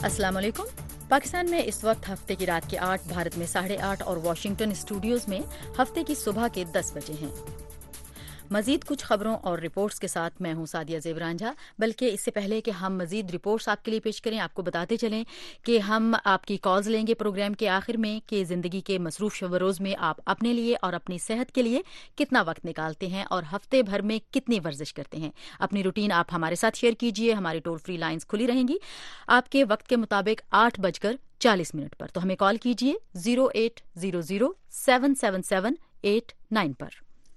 السلام علیکم۔ پاکستان میں اس وقت ہفتے کی رات کے 8، بھارت میں 8:30 اور واشنگٹن اسٹوڈیوز میں ہفتے کی صبح کے 10 بجے ہیں۔ مزید کچھ خبروں اور رپورٹس کے ساتھ میں ہوں سعدیہ زیب رانجھا۔ بلکہ اس سے پہلے کہ ہم مزید رپورٹس آپ کے لیے پیش کریں، آپ کو بتاتے چلیں کہ ہم آپ کی کالز لیں گے پروگرام کے آخر میں کہ زندگی کے مصروف شب و روز میں آپ اپنے لیے اور اپنی صحت کے لیے کتنا وقت نکالتے ہیں اور ہفتے بھر میں کتنی ورزش کرتے ہیں۔ اپنی روٹین آپ ہمارے ساتھ شیئر کیجیے۔ ہماری ٹول فری لائنز کھلی رہیں گی آپ کے وقت کے مطابق 8:40 پر، تو ہمیں کال کیجیے 0800-777-899 پر۔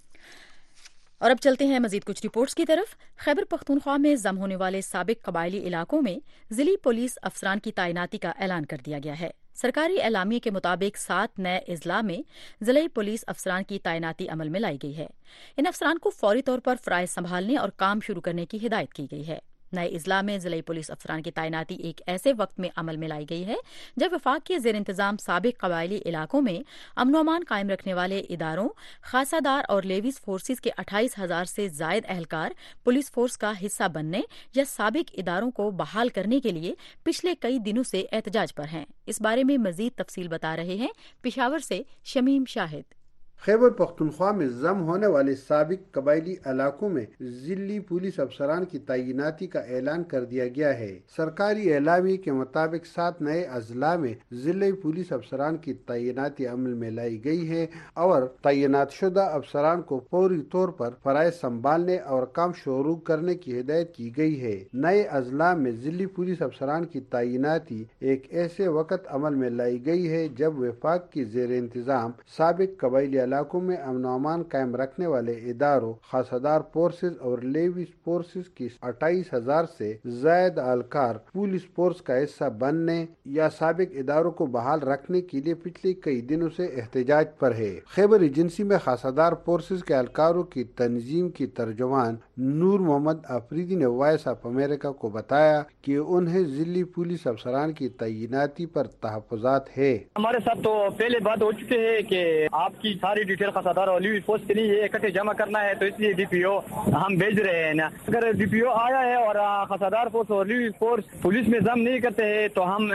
اور اب چلتے ہیں مزید کچھ رپورٹس کی طرف۔ خیبر پختونخوا میں ضم ہونے والے سابق قبائلی علاقوں میں ضلعی پولیس افسران کی تعیناتی کا اعلان کر دیا گیا ہے۔ سرکاری اعلامیے کے مطابق 7 نئے اضلاع میں ضلعی پولیس افسران کی تعیناتی عمل میں لائی گئی ہے۔ ان افسران کو فوری طور پر فرائض سنبھالنے اور کام شروع کرنے کی ہدایت کی گئی ہے۔ نئے اضلاع میں ضلعی پولیس افسران کی تعیناتی ایک ایسے وقت میں عمل میں لائی گئی ہے جب وفاق کے زیر انتظام سابق قبائلی علاقوں میں امن و امان قائم رکھنے والے اداروں، خاصہ دار اور لیویز فورسز کے 28,000 سے زائد اہلکار پولیس فورس کا حصہ بننے یا سابق اداروں کو بحال کرنے کے لیے پچھلے کئی دنوں سے احتجاج پر ہیں۔ اس بارے میں مزید تفصیل بتا رہے ہیں پشاور سے شمیم شاہد۔ خیبر پختونخوا میں ضم ہونے والے سابق قبائلی علاقوں میں ضلعی پولیس افسران کی تعیناتی کا اعلان کر دیا گیا ہے۔ سرکاری اعلامیے کے مطابق 7 نئے اضلاع میں ضلعی پولیس افسران کی تعیناتی عمل میں لائی گئی ہے اور تعینات شدہ افسران کو فوری طور پر فرائض سنبھالنے اور کام شروع کرنے کی ہدایت کی گئی ہے۔ نئے اضلاع میں ضلعی پولیس افسران کی تعیناتی ایک ایسے وقت عمل میں لائی گئی ہے جب وفاق کی زیر انتظام سابق قبائلی علاقوں میں امن و امان قائم رکھنے والے اداروں، خاصہ دار فورسز اور لیویز فورسز کی 28,000 سے زائد اہلکار پولیس فورس کا حصہ بننے یا سابق اداروں کو بحال رکھنے کے لیے پچھلے کئی دنوں سے احتجاج پر ہے۔ خیبر ایجنسی میں خاصہ دار فورسز کے اہلکاروں کی تنظیم کی ترجمان نور محمد آفریدی نے وائس آف امریکہ کو بتایا کہ انہیں ضلعی پولیس افسران کی تعیناتی پر تحفظات ہے۔ ہمارے ساتھ تو پہلے بات ہو چکی ہے کہ آپ کی ساری ڈیٹیل خاصادار اور لیوی فورس کے لیے اکٹھے جمع کرنا ہے، تو اس لیے ڈی پی او ہم بھیج رہے ہیں نا۔ اگر ڈی پی او آیا ہے اور خاصادار فورس اور لیوی فورس پولیس میں ضم نہیں کرتے ہیں تو ہم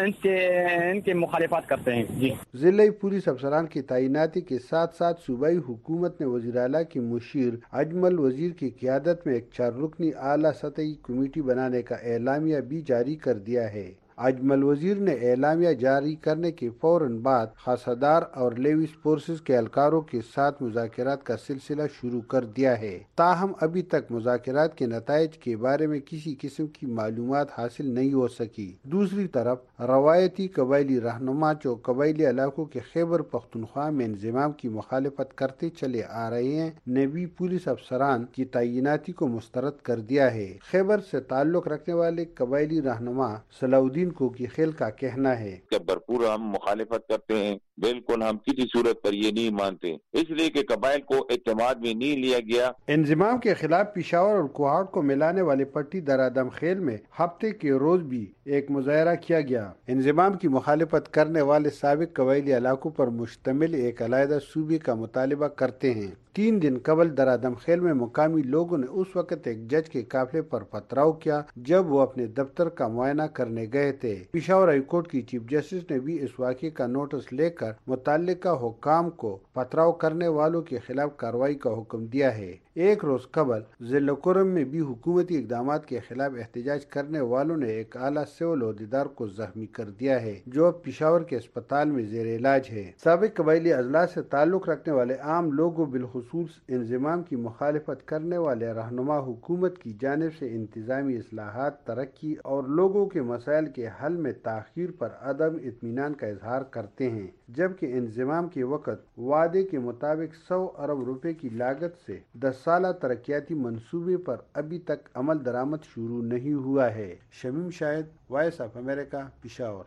ان کے مخالفت کرتے ہیں۔ جی، ضلعی پولیس افسران کی تعیناتی کے ساتھ ساتھ صوبائی حکومت نے وزیر اعلیٰ کی مشیر اجمل وزیر کی قیادت میں ایک 4 رکنی اعلیٰ سطحی کمیٹی بنانے کا اعلامیہ بھی جاری کر دیا ہے۔ اجمل وزیر نے اعلامیہ جاری کرنے کے فوراً بعد خاصہ دار اور لیویز فورسز کے اہلکاروں کے ساتھ مذاکرات کا سلسلہ شروع کر دیا ہے۔ تاہم ابھی تک مذاکرات کے نتائج کے بارے میں کسی قسم کی معلومات حاصل نہیں ہو سکی۔ دوسری طرف روایتی قبائلی رہنما جو قبائلی علاقوں کے خیبر پختونخوا میں انضمام کی مخالفت کرتے چلے آ رہے ہیں نے بھی پولیس افسران کی تعیناتی کو مسترد کر دیا ہے۔ خیبر سے تعلق رکھنے والے قبائلی رہنما صلاح الدین کوکی خیل کا کہنا ہے کہ بھرپور ہم مخالفت کرتے ہیں، بالکل ہم کسی صورت پر یہ نہیں مانتے، اس لیے کہ قبائل کو اعتماد میں نہیں لیا گیا۔ انضمام کے خلاف پشاور اور کوہاٹ کو ملانے والے پٹی درادم خیل میں ہفتے کے روز بھی ایک مظاہرہ کیا گیا۔ انضمام کی مخالفت کرنے والے سابق قبائلی علاقوں پر مشتمل ایک علیحدہ صوبے کا مطالبہ کرتے ہیں۔ 3 دن قبل درادم خیل میں مقامی لوگوں نے اس وقت ایک جج کے قافلے پر پتھراؤ کیا جب وہ اپنے دفتر کا معائنہ کرنے گئے تھے۔ پشاور ہائی کورٹ کی چیف جسٹس نے بھی اس واقعے کا نوٹس لے کر متعلقہ حکام کو پتھراؤ کرنے والوں کے خلاف کارروائی کا حکم دیا ہے۔ ایک روز قبل ضلع کرم میں بھی حکومتی اقدامات کے خلاف احتجاج کرنے والوں نے ایک اعلیٰ سول عہدیدار کو زخمی کر دیا ہے جو اب پشاور کے اسپتال میں زیر علاج ہے۔ سابق قبائلی اضلاع سے تعلق رکھنے والے عام لوگوں بالخصوص انضمام کی مخالفت کرنے والے رہنما حکومت کی جانب سے انتظامی اصلاحات، ترقی اور لوگوں کے مسائل کے حل میں تاخیر پر عدم اطمینان کا اظہار کرتے ہیں، جبکہ انضمام کے وقت وعدے کے مطابق 100 ارب روپے کی لاگت سے 10 سالہ ترقیاتی منصوبے پر ابھی تک عمل درآمد شروع نہیں ہوا ہے۔ Shamim Shahid, Voice of America, Peshawar.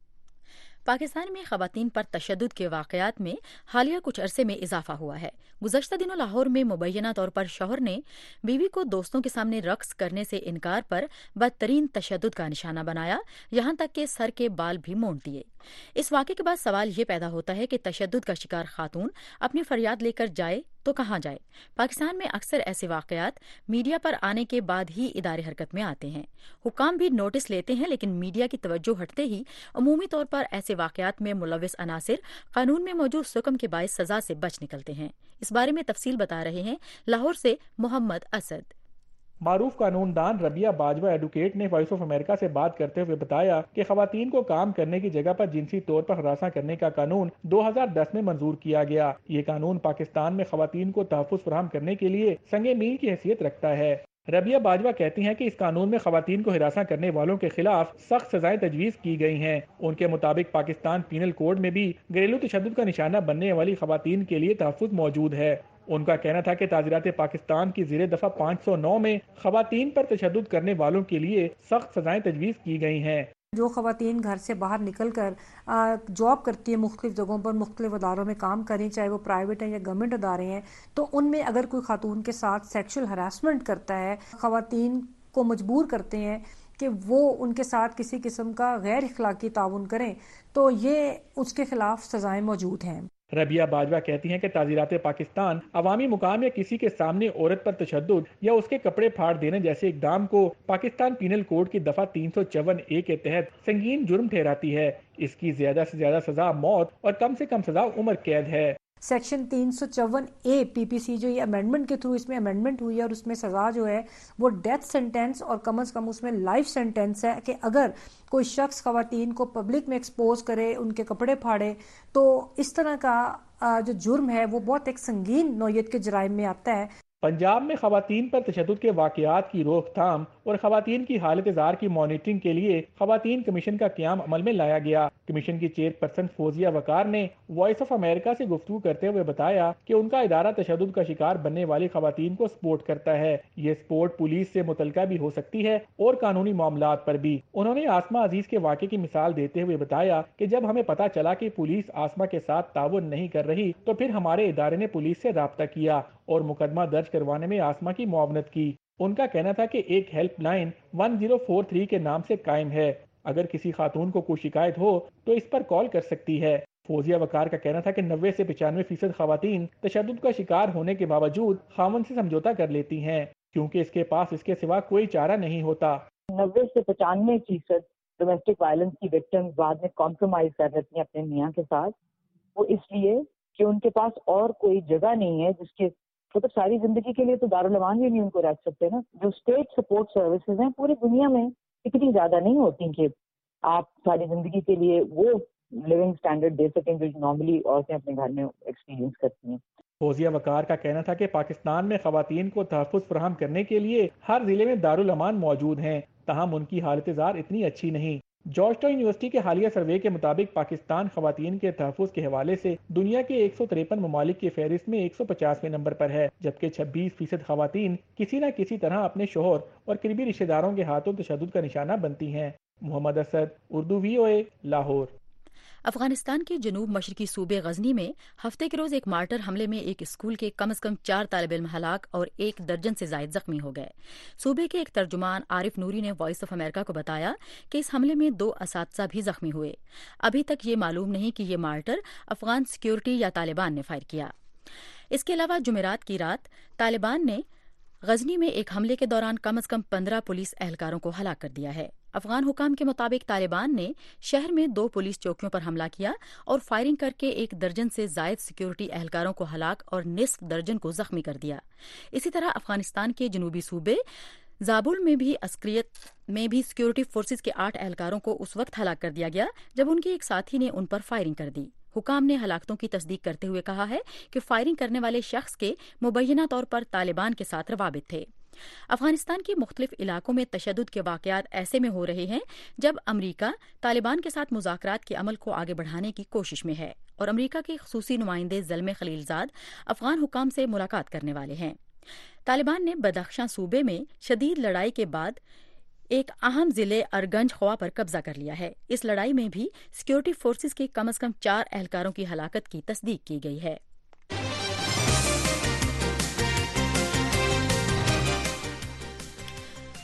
Pakistan میں خواتین پر تشدد کے واقعات میں حالیہ کچھ عرصے میں اضافہ ہوا ہے۔ گزشتہ دنوں لاہور میں مبینہ طور پر شوہر نے بیوی کو دوستوں کے سامنے رقص کرنے سے انکار پر بدترین تشدد کا نشانہ بنایا، یہاں تک کہ سر کے بال بھی مونڈ دیے۔ اس واقعے کے بعد سوال یہ پیدا ہوتا ہے کہ تشدد کا شکار خاتون اپنی فریاد لے کر جائے تو کہاں جائے؟ پاکستان میں اکثر ایسے واقعات میڈیا پر آنے کے بعد ہی ادارے حرکت میں آتے ہیں۔ حکام بھی نوٹس لیتے ہیں، لیکن میڈیا کی توجہ ہٹتے ہی عمومی طور پر ایسے واقعات میں ملوث عناصر قانون میں موجود حکم کے باعث سزا سے بچ نکلتے ہیں۔ اس بارے میں تفصیل بتا رہے ہیں لاہور سے محمد اسد۔ معروف قانون دان ربیہ باجوہ ایڈوکیٹ نے وائس آف امریکہ سے بات کرتے ہوئے بتایا کہ خواتین کو کام کرنے کی جگہ پر جنسی طور پر ہراساں کرنے کا قانون 2010 میں منظور کیا گیا۔ یہ قانون پاکستان میں خواتین کو تحفظ فراہم کرنے کے لیے سنگ میل کی حیثیت رکھتا ہے۔ ربیہ باجوہ کہتی ہیں کہ اس قانون میں خواتین کو ہراساں کرنے والوں کے خلاف سخت سزائیں تجویز کی گئی ہیں۔ ان کے مطابق پاکستان پینل کوڈ میں بھی گھریلو تشدد کا نشانہ بننے والی خواتین کے لیے تحفظ موجود ہے۔ ان کا کہنا تھا کہ تعزیرات پاکستان کی زیر دفعہ 509 میں خواتین پر تشدد کرنے والوں کے لیے سخت سزائیں تجویز کی گئی ہیں۔ جو خواتین گھر سے باہر نکل کر جاب کرتی ہیں، مختلف جگہوں پر مختلف اداروں میں کام کریں، چاہے وہ پرائیویٹ ہیں یا گورنمنٹ ادارے ہیں، تو ان میں اگر کوئی خاتون کے ساتھ سیکشل ہراسمنٹ کرتا ہے، خواتین کو مجبور کرتے ہیں کہ وہ ان کے ساتھ کسی قسم کا غیر اخلاقی تعاون کریں، تو یہ اس کے خلاف سزائیں موجود ہیں۔ ربیہ باجوہ کہتی ہیں کہ تعزیرات پاکستان عوامی مقام یا کسی کے سامنے عورت پر تشدد یا اس کے کپڑے پھاڑ دینے جیسے اقدام کو پاکستان پینل کوڈ کی دفعہ 354A کے تحت سنگین جرم ٹھہراتی ہے۔ اس کی زیادہ سے زیادہ سزا موت اور کم سے کم سزا عمر قید ہے۔ سیکشن 354A PPC جو یہ امینڈمنٹ کے تھرو اس میں امینڈمنٹ ہوئی ہے، اور اس میں سزا جو ہے وہ ڈیتھ سینٹینس اور کم از کم اس میں لائف سینٹینس ہے کہ اگر کوئی شخص خواتین کو پبلک میں ایکسپوز کرے، ان کے کپڑے پھاڑے، تو اس طرح کا جو جرم ہے وہ بہت ایک سنگین نوعیت کے جرائم میں آتا ہے۔ پنجاب میں خواتین پر تشدد کے واقعات کی روک تھام اور خواتین کی حالت زار کی مانیٹرنگ کے لیے خواتین کمیشن کا قیام عمل میں لایا گیا۔ کمیشن کی چیئرپرسن فوزیہ وقار نے وائس آف امریکہ سے گفتگو کرتے ہوئے بتایا کہ ان کا ادارہ تشدد کا شکار بننے والی خواتین کو سپورٹ کرتا ہے۔ یہ سپورٹ پولیس سے متعلقہ بھی ہو سکتی ہے اور قانونی معاملات پر بھی۔ انہوں نے آسما عزیز کے واقعے کی مثال دیتے ہوئے بتایا کہ جب ہمیں پتا چلا کہ پولیس آسما کے ساتھ تعاون نہیں کر رہی تو پھر ہمارے ادارے نے پولیس سے رابطہ کیا اور مقدمہ درج کروانے میں آسما کی معاونت کی۔ ان کا کہنا تھا کہ ایک ہیلپ لائن 1043 کے نام سے قائم ہے، اگر کسی خاتون کو کوئی شکایت ہو تو اس پر کال کر سکتی ہے۔ فوزیہ وقار کا کہنا تھا کہ 90 سے 95% خواتین تشدد کا شکار ہونے کے باوجود خاوند سے سمجھوتا کر لیتی ہیں کیونکہ اس کے پاس اس کے سوا کوئی چارہ نہیں ہوتا۔ 90 سے 95% ڈومیسٹک وائلنس کی وکٹمز بعد میں کمپرومائز کر لیتی ہیں اپنے میاں کے ساتھ، وہ اس لیے کہ ان کے پاس اور کوئی جگہ نہیں ہے جس کے تو ساری زندگی کے لیے تو دارالمان بھی نہیں ان کو رکھ سکتے نا۔ جو اسٹیٹ سپورٹ سروسز ہیں پوری دنیا میں اتنی زیادہ نہیں ہوتی کہ آپ ساری زندگی کے لیے وہ لیونگ سٹینڈرڈ دے سکیں جو نارملی عورتیں اپنے گھر میں ایکسپیرینس کرتی ہیں۔ فوزیہ وقار کا کہنا تھا کہ پاکستان میں خواتین کو تحفظ فراہم کرنے کے لیے ہر ضلع میں دارالامان موجود ہیں، تاہم ان کی حالت زار اتنی اچھی نہیں۔ جارج ٹاؤن یونیورسٹی کے حالیہ سروے کے مطابق پاکستان خواتین کے تحفظ کے حوالے سے دنیا کے 153 ممالک کی فہرست میں 150ویں نمبر پر ہے، جبکہ 26% خواتین کسی نہ کسی طرح اپنے شوہر اور قریبی رشتہ داروں کے ہاتھوں تشدد کا نشانہ بنتی ہیں۔ محمد اسد، اردو VOA، لاہور۔ افغانستان کے جنوب مشرقی صوبے غزنی میں ہفتے کے روز ایک مارٹر حملے میں ایک اسکول کے کم از کم 4 طالب علم ہلاک اور 1 درجن سے زائد زخمی ہو گئے۔ صوبے کے ایک ترجمان عارف نوری نے وائس آف امریکہ کو بتایا کہ اس حملے میں 2 اساتذہ بھی زخمی ہوئے۔ ابھی تک یہ معلوم نہیں کہ یہ مارٹر افغان سیکیورٹی یا طالبان نے فائر کیا۔ اس کے علاوہ جمعرات کی رات طالبان نے غزنی میں ایک حملے کے دوران کم از کم 15 پولیس اہلکاروں کو ہلاک کر دیا ہے۔ افغان حکام کے مطابق طالبان نے شہر میں 2 پولیس چوکیوں پر حملہ کیا اور فائرنگ کر کے 1 درجن سے زائد سیکیورٹی اہلکاروں کو ہلاک اور نصف درجن کو زخمی کر دیا۔ اسی طرح افغانستان کے جنوبی صوبے زابل میں بھی عسکریت میں بھی سیکیورٹی فورسز کے 8 اہلکاروں کو اس وقت ہلاک کر دیا گیا جب ان کے ایک ساتھی نے ان پر فائرنگ کر دی۔ حکام نے ہلاکتوں کی تصدیق کرتے ہوئے کہا ہے کہ فائرنگ کرنے والے شخص کے مبینہ طور پر طالبان کے ساتھ روابط تھے۔ افغانستان کے مختلف علاقوں میں تشدد کے واقعات ایسے میں ہو رہے ہیں جب امریکہ طالبان کے ساتھ مذاکرات کے عمل کو آگے بڑھانے کی کوشش میں ہے اور امریکہ کے خصوصی نمائندے زلمے خلیلزاد افغان حکام سے ملاقات کرنے والے ہیں۔ طالبان نے بدخشاں صوبے میں شدید لڑائی کے بعد ایک اہم ضلع ارگنج خوا پر قبضہ کر لیا ہے۔ اس لڑائی میں بھی سیکیورٹی فورسز کے کم از کم 4 اہلکاروں کی ہلاکت کی تصدیق کی گئی ہے۔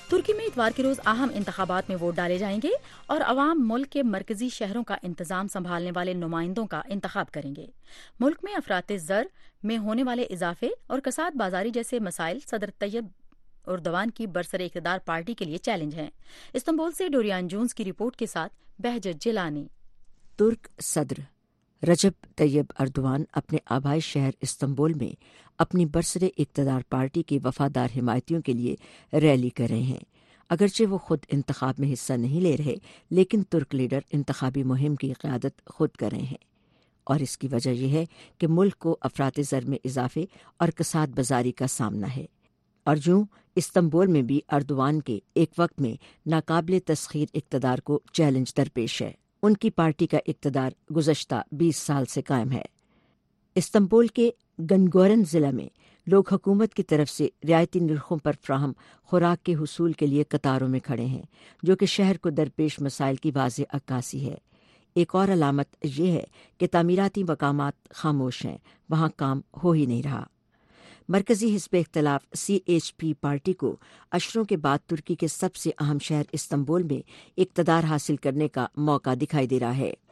ترکی میں اتوار کے روز اہم انتخابات میں ووٹ ڈالے جائیں گے اور عوام ملک کے مرکزی شہروں کا انتظام سنبھالنے والے نمائندوں کا انتخاب کریں گے۔ ملک میں افراط زر میں ہونے والے اضافے اور کساد بازاری جیسے مسائل صدر طیب اردوان کی برسر اقتدار پارٹی کے لیے چیلنج ہیں۔ استنبول سے ڈوریان جونز کی رپورٹ کے ساتھ بہجت جیلانی۔ ترک صدر رجب طیب اردوان اپنے آبائی شہر استنبول میں اپنی برسر اقتدار پارٹی کے وفادار حمایتیوں کے لیے ریلی کر رہے ہیں۔ اگرچہ وہ خود انتخاب میں حصہ نہیں لے رہے، لیکن ترک لیڈر انتخابی مہم کی قیادت خود کر رہے ہیں، اور اس کی وجہ یہ ہے کہ ملک کو افراط زر میں اضافے اور کساد بازاری کا سامنا ہے، اور جو استنبول میں بھی اردوان کے ایک وقت میں ناقابل تسخیر اقتدار کو چیلنج درپیش ہے۔ ان کی پارٹی کا اقتدار گزشتہ 20 سال سے قائم ہے۔ استنبول کے گنگورن ضلع میں لوگ حکومت کی طرف سے رعایتی نرخوں پر فراہم خوراک کے حصول کے لیے قطاروں میں کھڑے ہیں، جو کہ شہر کو درپیش مسائل کی واضح عکاسی ہے۔ ایک اور علامت یہ ہے کہ تعمیراتی مقامات خاموش ہیں، وہاں کام ہو ہی نہیں رہا۔ مرکزی حزب اختلاف CHP پارٹی کو عشروں کے بعد ترکی کے سب سے اہم شہر استنبول میں اقتدار حاصل کرنے کا موقع دکھائی دے رہا ہے۔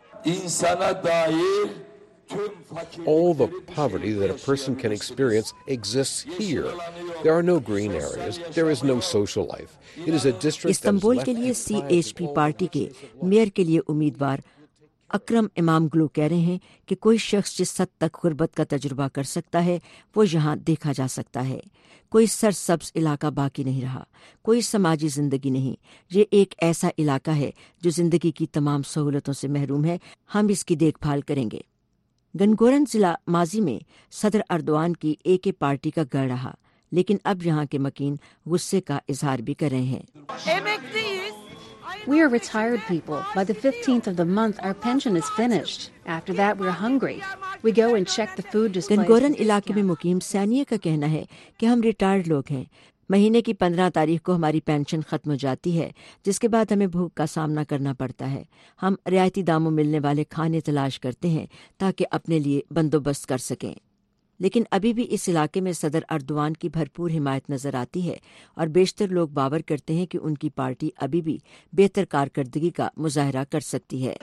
All the poverty that a person can experience exists here. There are no green areas. There is no social life. It is a district that is Istanbul کے لیے CHP پارٹی کے میئر کے لیے امیدوار اکرم امامگلو کہہ رہے ہیں کہ کوئی شخص جس حد تک غربت کا تجربہ کر سکتا ہے وہ یہاں دیکھا جا سکتا ہے۔ کوئی سرسبز علاقہ باقی نہیں رہا، کوئی سماجی زندگی نہیں۔ یہ ایک ایسا علاقہ ہے جو زندگی کی تمام سہولتوں سے محروم ہے۔ ہم اس کی دیکھ بھال کریں گے۔ گنگورن ضلع ماضی میں صدر اردوان کی AK پارٹی کا گڑھ رہا، لیکن اب یہاں کے مکین غصے کا اظہار بھی کر رہے ہیں۔ We are retired people. By the 15th of the month, our pension is finished. After that, we're hungry. We go and check the food displays. گنگورن علاقے میں مقیم سانیہ کا کہنا ہے کہ ہم ریٹائرڈ لوگ ہیں۔ مہینے کی 15 تاریخ کو ہماری پینشن ختم ہو جاتی ہے، جس کے بعد ہمیں بھوک کا سامنا کرنا پڑتا ہے۔ ہم رعایتی داموں ملنے والے کھانے تلاش کرتے ہیں تاکہ اپنے لیے بندوبست کر سکیں۔ لیکن ابھی بھی اس علاقے میں صدر اردوان کی بھرپور حمایت نظر آتی ہے، اور بیشتر لوگ باور کرتے ہیں کہ ان کی پارٹی ابھی بھی بہتر کارکردگی کا مظاہرہ کر سکتی ہے۔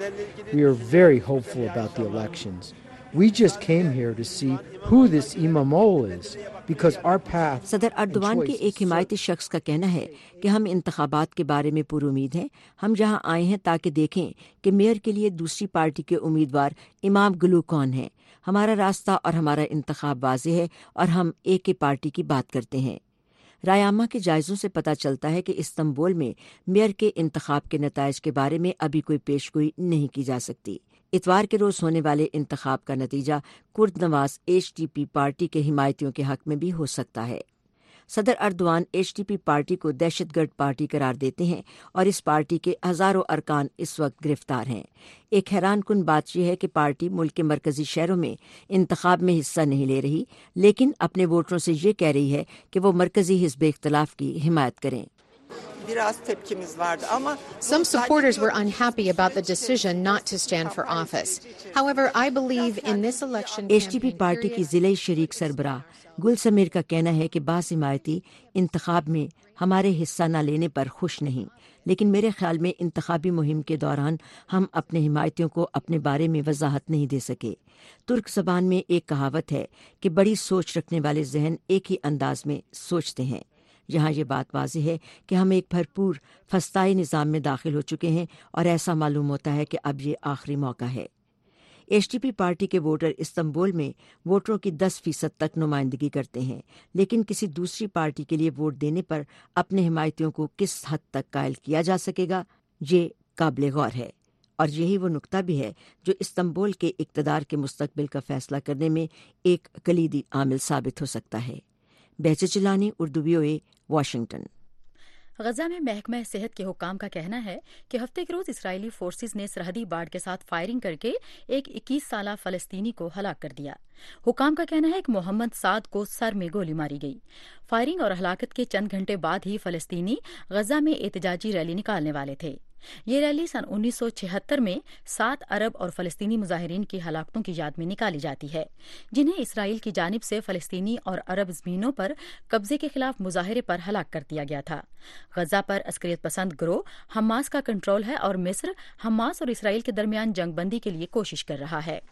We are very hopeful about the elections. We just came here to see who this İmamoğlu is because our path. صدر اردوان کے ایک حمایتی شخص کا کہنا ہے کہ ہم انتخابات کے بارے میں پر امید ہیں۔ ہم یہاں آئے ہیں تاکہ دیکھیں کہ میئر کے لیے دوسری پارٹی کے امیدوار امامگلو کون ہیں۔ ہمارا راستہ اور ہمارا انتخاب واضح ہے، اور ہم AK پارٹی کی بات کرتے ہیں۔ رائے عامہ کے جائزوں سے پتہ چلتا ہے کہ استنبول میں میئر کے انتخاب کے نتائج کے بارے میں ابھی کوئی پیش گوئی نہیں کی جا سکتی۔ اتوار کے روز ہونے والے انتخاب کا نتیجہ کرد نواز HDP پارٹی کے حمایتیوں کے حق میں بھی ہو سکتا ہے۔ صدر اردوان HDP پارٹی کو دہشت گرد پارٹی قرار دیتے ہیں، اور اس پارٹی کے ہزاروں ارکان اس وقت گرفتار ہیں۔ ایک حیران کن بات یہ ہے کہ پارٹی ملک کے مرکزی شہروں میں انتخاب میں حصہ نہیں لے رہی، لیکن اپنے ووٹروں سے یہ کہہ رہی ہے کہ وہ مرکزی حزب اختلاف کی حمایت کریں۔ Some supporters were unhappy about the decision not to stand for office. However, I believe in this election HDP party کی ضلعی شریک سربراہ گل سمیر کا کہنا ہے کہ بعض حمایتی انتخاب میں ہمارے حصہ نہ لینے پر خوش نہیں، لیکن میرے خیال میں انتخابی مہم کے دوران ہم اپنے حمایتیوں کو اپنے بارے میں وضاحت نہیں دے سکے۔ ترک زبان میں ایک کہاوت ہے کہ بڑی سوچ رکھنے والے ذہن ایک ہی انداز میں سوچتے ہیں۔ یہاں یہ بات واضح ہے کہ ہم ایک بھرپور فسطائی نظام میں داخل ہو چکے ہیں، اور ایسا معلوم ہوتا ہے کہ اب یہ آخری موقع ہے۔ HDP پارٹی کے ووٹر استنبول میں ووٹروں کی 10% تک نمائندگی کرتے ہیں، لیکن کسی دوسری پارٹی کے لیے ووٹ دینے پر اپنے حمایتیوں کو کس حد تک قائل کیا جا سکے گا، یہ قابل غور ہے، اور یہی وہ نقطہ بھی ہے جو استنبول کے اقتدار کے مستقبل کا فیصلہ کرنے میں ایک کلیدی عامل ثابت ہو سکتا ہے۔ Behjat Gilani, Urdu VOA، Washington. Gaza میں محکمہ صحت کے حکام کا کہنا ہے کہ ہفتے کے روز اسرائیلی فورسز نے سرحدی باڑ کے ساتھ فائرنگ کر کے ایک 21 سالہ فلسطینی کو ہلاک کر دیا۔ حکام کا کہنا ہے کہ محمد سعد کو سر میں گولی ماری گئی۔ فائرنگ اور ہلاکت کے چند گھنٹے بعد ہی فلسطینی غزہ میں احتجاجی ریلی نکالنے والے تھے۔ یہ ریلی سن 1976 میں 7 عرب اور فلسطینی مظاہرین کی ہلاکتوں کی یاد میں نکالی جاتی ہے، جنہیں اسرائیل کی جانب سے فلسطینی اور عرب زمینوں پر قبضے کے خلاف مظاہرے پر ہلاک کر دیا گیا تھا۔ غزہ پر عسکریت پسند گروہ حماس کا کنٹرول ہے اور مصر حماس اور اسرائیل کے درمیان جنگ بندی کے لیے کوشش کر رہا ہے۔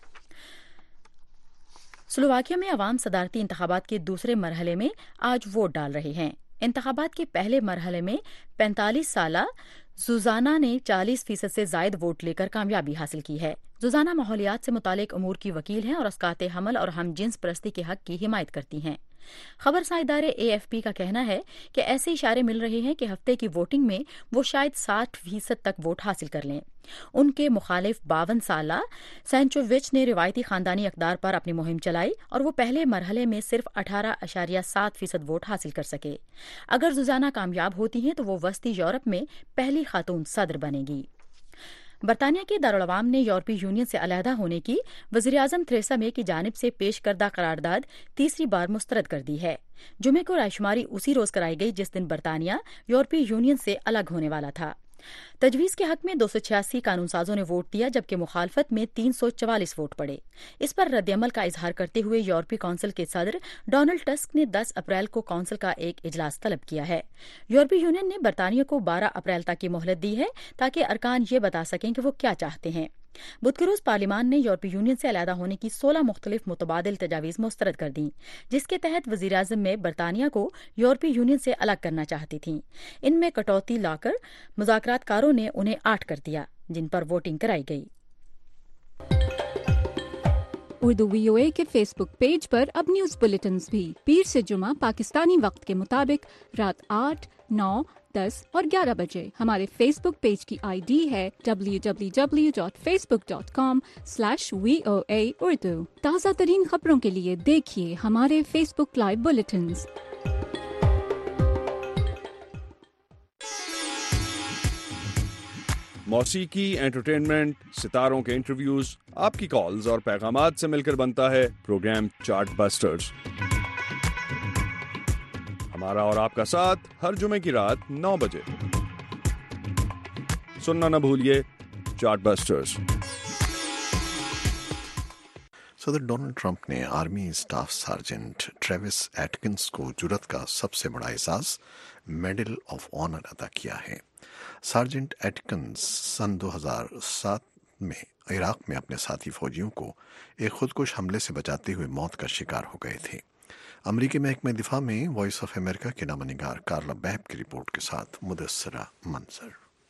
سلوواکیہ میں عوام صدارتی انتخابات کے دوسرے مرحلے میں آج ووٹ ڈال رہے ہیں۔ انتخابات کے پہلے مرحلے میں 45 سالہ زوزانا نے 40% سے زائد ووٹ لے کر کامیابی حاصل کی ہے۔ زوزانا ماحولیات سے متعلق امور کی وکیل ہیں اور اسقاط حمل اور ہم جنس پرستی کے حق کی حمایت کرتی ہیں۔ خبر ساں ادارے AFP کا کہنا ہے کہ ایسے اشارے مل رہے ہیں کہ ہفتے کی ووٹنگ میں وہ شاید 60% تک ووٹ حاصل کر لیں۔ ان کے مخالف 52 سالہ سینچووچ نے روایتی خاندانی اقدار پر اپنی مہم چلائی اور وہ پہلے مرحلے میں صرف 18.7% ووٹ حاصل کر سکے۔ اگر زوزانا کامیاب ہوتی ہیں تو وہ وسطی یورپ میں پہلی خاتون صدر بنے گی۔ برطانیہ کے دارالعوام نے یورپی یونین سے علیحدہ ہونے کی وزیراعظم تھریسا مے کی جانب سے پیش کردہ قرارداد تیسری بار مسترد کر دی ہے۔ جمعے کو رائے شماری اسی روز کرائی گئی جس دن برطانیہ یورپی یونین سے الگ ہونے والا تھا۔ تجویز کے حق میں 286 قانون سازوں نے ووٹ دیا جبکہ مخالفت میں 344 ووٹ پڑے۔ اس پر رد عمل کا اظہار کرتے ہوئے یورپی کونسل کے صدر ڈونلڈ ٹسک نے 10 اپریل کو کونسل کا ایک اجلاس طلب کیا ہے۔ یورپی یونین نے برطانیہ کو 12 اپریل تک کی مہلت دی ہے تاکہ ارکان یہ بتا سکیں کہ وہ کیا چاہتے ہیں۔ بدھ کے روز پارلیمان نے یورپی یونین سے علیحدہ ہونے کی 16 مختلف متبادل تجاویز مسترد کر دیں، جس کے تحت وزیراعظم میں برطانیہ کو یورپی یونین سے الگ کرنا چاہتی تھیں۔ ان میں کٹوتی لا کر مذاکرات کاروں نے انہیں 8 کر دیا، جن پر ووٹنگ کرائی گئی۔ اردو VOA کے فیس بک پیج پر اب نیوز بلیٹنز بھی پیر سے جمعہ پاکستانی وقت کے مطابق رات 8، 9، 10 اور 11 بجے۔ ہمارے فیس بک پیج کی ID ہے www.facebook.com/VOA Urdu۔ تازہ ترین خبروں کے لیے دیکھیے ہمارے فیس بک لائیو بلیٹنز۔ موسیقی، انٹرٹینمنٹ، ستاروں کے انٹرویوز، آپ کی کالز اور پیغامات سے مل کر بنتا ہے پروگرام چارٹ بسٹرز۔ ہمارا اور آپ کا ساتھ ہر جمعے کی رات 9 بجے سننا نہ بھولیے چارٹ بسٹرز۔ صدر ڈونلڈ ٹرمپ نے army staff sergeant Travis Atkins کو جرات کا سب سے بڑا اعزاز میڈل آف آنر عطا کیا ہے۔ سارجنٹ ایٹکنز سن 2007 میں عراق میں اپنے ساتھی فوجیوں کو ایک خودکش حملے سے بچاتے ہوئے موت کا شکار ہو گئے تھے۔ امریکی محکمہ دفاع میں وائس آف امریکہ کے نامہ نگار کارلا بیب کی رپورٹ کے ساتھ مدثرہ منظر۔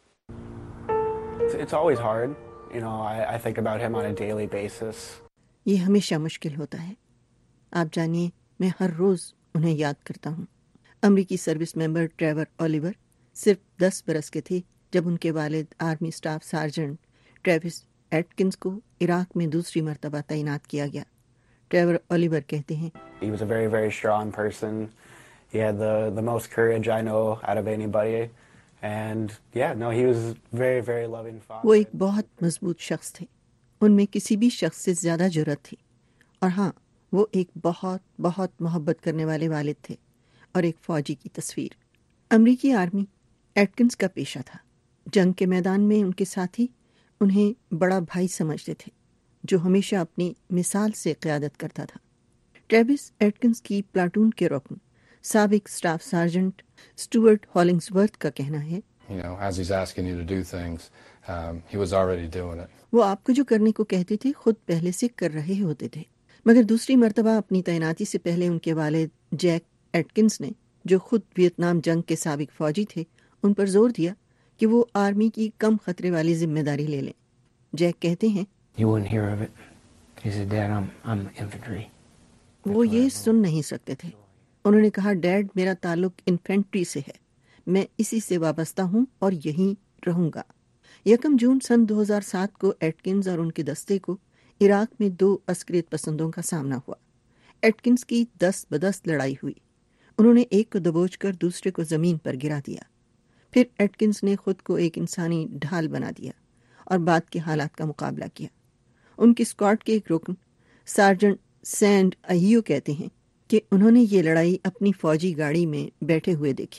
It's always hard. You know, I think about him on a daily basis. یہ ہمیشہ مشکل ہوتا ہے۔ آپ جانیے میں ہر روز انہیں یاد کرتا ہوں۔ امریکی سروس ممبر ٹریور اولیور صرف 10 برس کے تھے جب ان کے والد army staff sergeant Travis Atkins کو عراق میں دوسری مرتبہ تعینات کیا گیا۔ ٹریور اولیور کہتے ہیں He was a very, very strong person. He had the most courage I know out of anybody. And yeah, no, he was very, very loving father. وہ ایک بہت مضبوط شخص تھے، ان میں کسی بھی شخص سے زیادہ جرأت تھی، اور ہاں وہ ایک بہت بہت محبت کرنے والے والد تھے اور ایک فوجی کی تصویر۔ امریکی آرمی ایٹکنز کا پیشہ تھا۔ جنگ کے میدان میں ان کے ساتھی انہیں بڑا بھائی سمجھتے تھے جو ہمیشہ اپنی مثال سے قیادت کرتا تھا۔ ٹریوس ایٹکنز کی پلاٹون کے رکن سابق اسٹاف سارجنٹ اسٹوارٹ ہالنگزورتھ کا کہنا ہے وہ آپ کو جو کرنے کو کہتے تھے خود پہلے سے کر رہے ہوتے تھے، مگر دوسری مرتبہ اپنی تعیناتی سے پہلے ان کے والد جیک ایٹکنز نے جو خود ویتنام جنگ کے سابق فوجی تھے ان پر زور دیا کہ وہ آرمی کی کم خطرے والی ذمہ داری لے لیں۔ جیک کہتے ہیں وہ یہ سن نہیں سکتے تھے۔ انہوں نے کہا ڈیڈ میرا تعلق انفینٹری سے ہے، میں اسی سے وابستہ ہوں اور یہیں رہوں گا۔ 1 جون سن 2007 کو ایٹکنز اور ان کے دستے کو عراق میں 2 عسکریت پسندوں کا سامنا ہوا۔ ایٹکنز کی 10 بدست لڑائی ہوئی، انہوں نے ایک کو دبوچ کر دوسرے کو زمین پر گرا دیا۔ پھر ایٹکنز نے خود کو ایک انسانی ڈھال بنا دیا اور بعد کے حالات کا مقابلہ کیا۔ ان کی اسکواڈ کے ایک رکن سارجنٹ سینڈ اہیو کہتے ہیں کہ انہوں نے یہ لڑائی اپنی فوجی گاڑی میں بیٹھے ہوئے دیکھی۔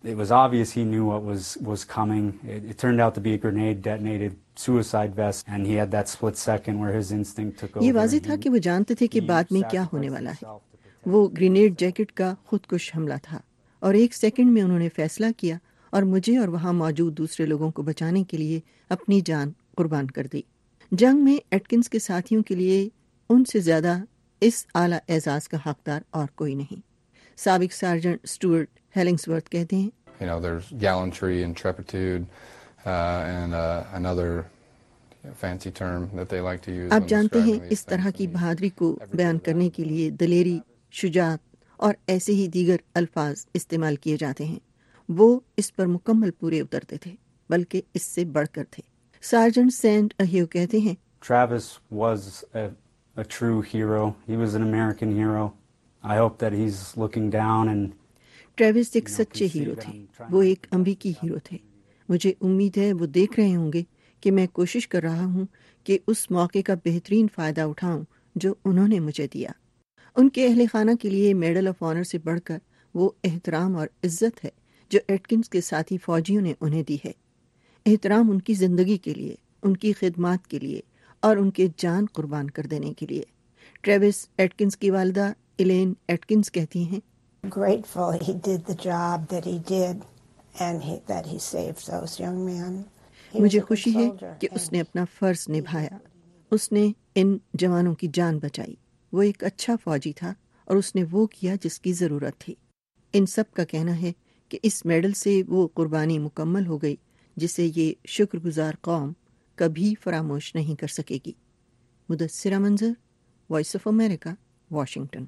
It was obvious he knew what was coming. It turned out to be a grenade-detonated suicide vest, and he had that split second where his instinct took over. یہ واضح تھا کہ وہ جانتے تھے کہ بعد میں کیا ہونے والا ہے. وہ گرینیڈ جیکٹ کا خودکش حملہ تھا، اور ایک سیکنڈ میں انہوں نے فیصلہ کیا اور مجھے اور وہاں موجود دوسرے لوگوں کو بچانے کے لیے اپنی جان قربان کر دی. جنگ میں ایٹکنز کے ساتھیوں کے لیے ان سے زیادہ اس اعلیٰ اعزاز کا حقدار اور کوئی نہیں. سابق سارجنٹ اسٹوارٹ ہیلنگسورتھ کہتے ہیں there's gallantry and trepidation and another fancy term that they like to use. آپ جانتے ہیں اس طرح کی بہادری کو بیان کرنے کے لیے دلیری، شجاعت اور ایسے ہی دیگر الفاظ استعمال کیے جاتے ہیں. وہ اس پر مکمل پورے اترتے تھے، بلکہ اس سے بڑھ کر تھے. سارجنٹ سینٹ اہیو کہتے ہیں Travis was a true hero. He was an American hero. I hope that he's looking down and Travis ایک سچے ہیرو تھے، وہ ایک امریکی ہیرو تھے. مجھے امید ہے وہ دیکھ رہے ہوں گے کہ میں کوشش کر رہا ہوں کہ اس موقع کا بہترین فائدہ اٹھاؤں جو انہوں نے مجھے دیا. ان کے اہل خانہ کے لیے میڈل آف آنر سے بڑھ کر وہ احترام اور عزت ہے جو ایٹکنز کے ساتھی فوجیوں نے انہیں دی ہے. احترام ان کی زندگی کے لیے، ان کی خدمات کے لیے اور ان کے جان قربان کر دینے کے لیے. ٹریوس ایٹکنز کی والدہ ایلین ایٹکنز کہتی ہیں grateful he did the job that he did and that he saved those young men. مجھے خوشی ہے کہ اس نے اپنا فرض نبھایا، اس نے ان جوانوں کی جان بچائی. وہ ایک اچھا فوجی تھا اور اس نے وہ کیا جس کی ضرورت تھی. ان سب کا کہنا ہے کہ اس میڈل سے وہ قربانی مکمل ہو گئی جسے یہ شکر گزار قوم کبھی فراموش نہیں کر سکے گی. Mudassira Manzar, Voice of America, Washington.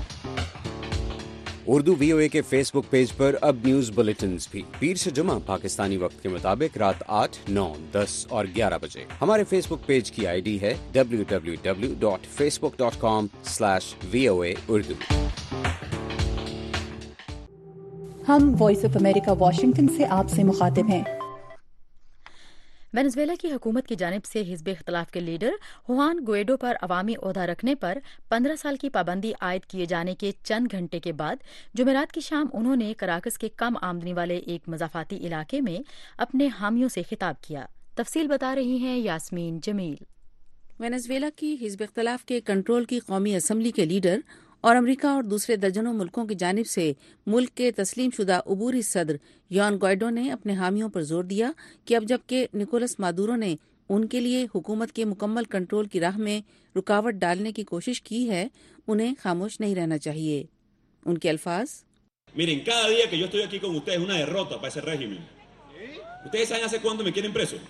Urdu VOA کے فیس بک پیج پر اب نیوز بلیٹنز بھی پیر سے جمعہ پاکستانی وقت کے مطابق رات 8، 9، 10 اور 11 بجے. ہمارے فیس بک پیج کی ID ہے www.facebook.com/VOA Urdu. ہم وائس آف امریکہ واشنگٹن سے آپ سے مخاطب ہیں. وینزویلا کی حکومت کی جانب سے حزب اختلاف کے لیڈر ہوان گوئیڈو پر عوامی عہدہ رکھنے پر 15 سال کی پابندی عائد کیے جانے کے چند گھنٹے کے بعد جمعرات کی شام انہوں نے کراکس کے کم آمدنی والے ایک مضافاتی علاقے میں اپنے حامیوں سے خطاب کیا. تفصیل بتا رہی ہیں یاسمین جمیل. وینزویلا کی حزب اختلاف کے کنٹرول کی قومی اسمبلی کے لیڈر اور امریکہ اور دوسرے درجنوں ملکوں کی جانب سے ملک کے تسلیم شدہ عبوری صدر یوان گوائیڈو نے اپنے حامیوں پر زور دیا کہ اب جبکہ نکولس مادورو نے ان کے لیے حکومت کے مکمل کنٹرول کی راہ میں رکاوٹ ڈالنے کی کوشش کی ہے، انہیں خاموش نہیں رہنا چاہیے. ان کے الفاظ Miren, cada día que yo estoy aquí con ustedes es una derrota para ese régimen. ¿Ustedes saben hace cuánto me quieren preso?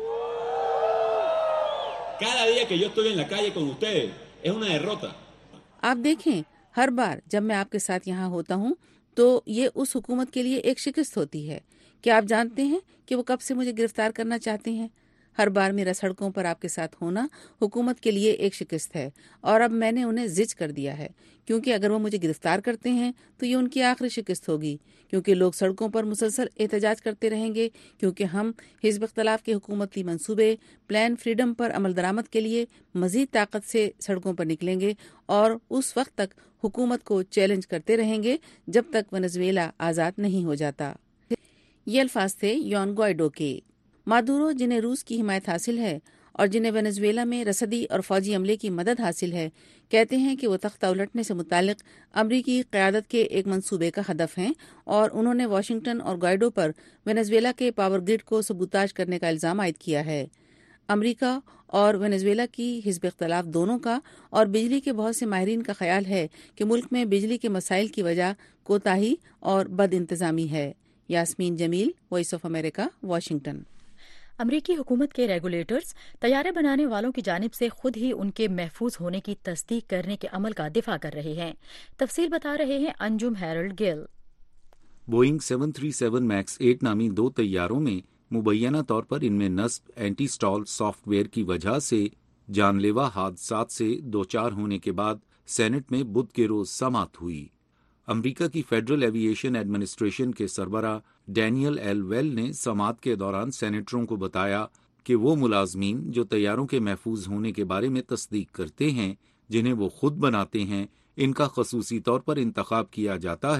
Cada día que yo estoy en la calle con ustedes es una derrota. آپ دیکھیں، ہر بار جب میں آپ کے ساتھ یہاں ہوتا ہوں تو یہ اس حکومت کے لیے ایک شکست ہوتی ہے. کیا آپ جانتے ہیں کہ وہ کب سے مجھے گرفتار کرنا چاہتے ہیں؟ ہر بار میرا سڑکوں پر آپ کے ساتھ ہونا حکومت کے لیے ایک شکست ہے، اور اب میں نے انہیں زج کر دیا ہے، کیونکہ اگر وہ مجھے گرفتار کرتے ہیں تو یہ ان کی آخری شکست ہوگی، کیونکہ لوگ سڑکوں پر مسلسل احتجاج کرتے رہیں گے، کیونکہ ہم حزب اختلاف کے حکومتی منصوبے پلان فریڈم پر عمل درآمد کے لیے مزید طاقت سے سڑکوں پر نکلیں گے اور اس وقت تک حکومت کو چیلنج کرتے رہیں گے جب تک وینزویلا آزاد نہیں ہو جاتا. یہ الفاظ تھے یوان گوائیڈو کے. مادورو، جنہیں روس کی حمایت حاصل ہے اور جنہیں وینزویلا میں رسدی اور فوجی عملے کی مدد حاصل ہے، کہتے ہیں کہ وہ تختہ الٹنے سے متعلق امریکی قیادت کے ایک منصوبے کا ہدف ہیں، اور انہوں نے واشنگٹن اور گوائیڈو پر وینزویلا کے پاور گرڈ کو سبوتاژ کرنے کا الزام عائد کیا ہے. امریکہ اور وینزویلا کی حزب اختلاف دونوں کا اور بجلی کے بہت سے ماہرین کا خیال ہے کہ ملک میں بجلی کے مسائل کی وجہ کوتاہی اور بد انتظامی ہے. Yasmin Jamil, Voice of America, Washington. امریکی حکومت کے ریگولیٹرز طیارے بنانے والوں کی جانب سے خود ہی ان کے محفوظ ہونے کی تصدیق کرنے کے عمل کا دفاع کر رہے ہیں. تفصیل بتا رہے ہیں انجم ہیرلڈ گل. بوئنگ 737 میکس 8 نامی 2 طیاروں میں مبینہ طور پر ان میں نصب اینٹی سٹال سافٹ ویئر کی وجہ سے جان لیوا حادثات سے دوچار ہونے کے بعد سینٹ میں بدھ کے روز سماعت ہوئی. امریکہ کی فیڈرل ایوییشن ایڈمنسٹریشن کے سربراہ ڈینیل ایل ویل نے سماعت کے دوران سینیٹروں کو بتایا کہ وہ ملازمین جو طیاروں کے محفوظ ہونے کے بارے میں تصدیق کرتے ہیں، جنہیں وہ خود بناتے ہیں، ان کا خصوصی طور پر انتخاب کیا جاتا ہے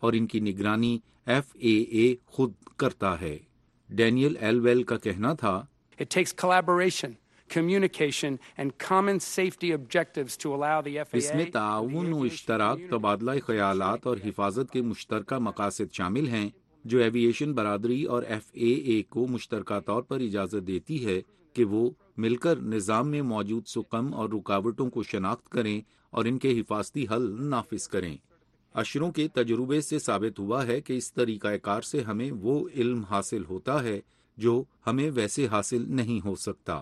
और इनकी निगरानी FAA खुद करता है। डैनियल एलवेल का कहना था, It takes collaboration, communication and common safety objectives to allow the FAA इसमें ताउन व इश्तराक, तबादला ख्यालात और हिफाजत के मुश्तरका मकासद शामिल हैं जो एविएशन बरादरी और FAA को मुश्तरका तौर पर इजाज़त देती है कि वो मिलकर निज़ाम में मौजूद सुकम और रुकावटों को शनाख्त करें और इनके हिफाजती हल नाफिज करें। अशरों के तजुर्बे से साबित हुआ है कि इस तरीक़ाकार से हमें वो इल्म हासिल होता है जो हमें वैसे हासिल नहीं हो सकता।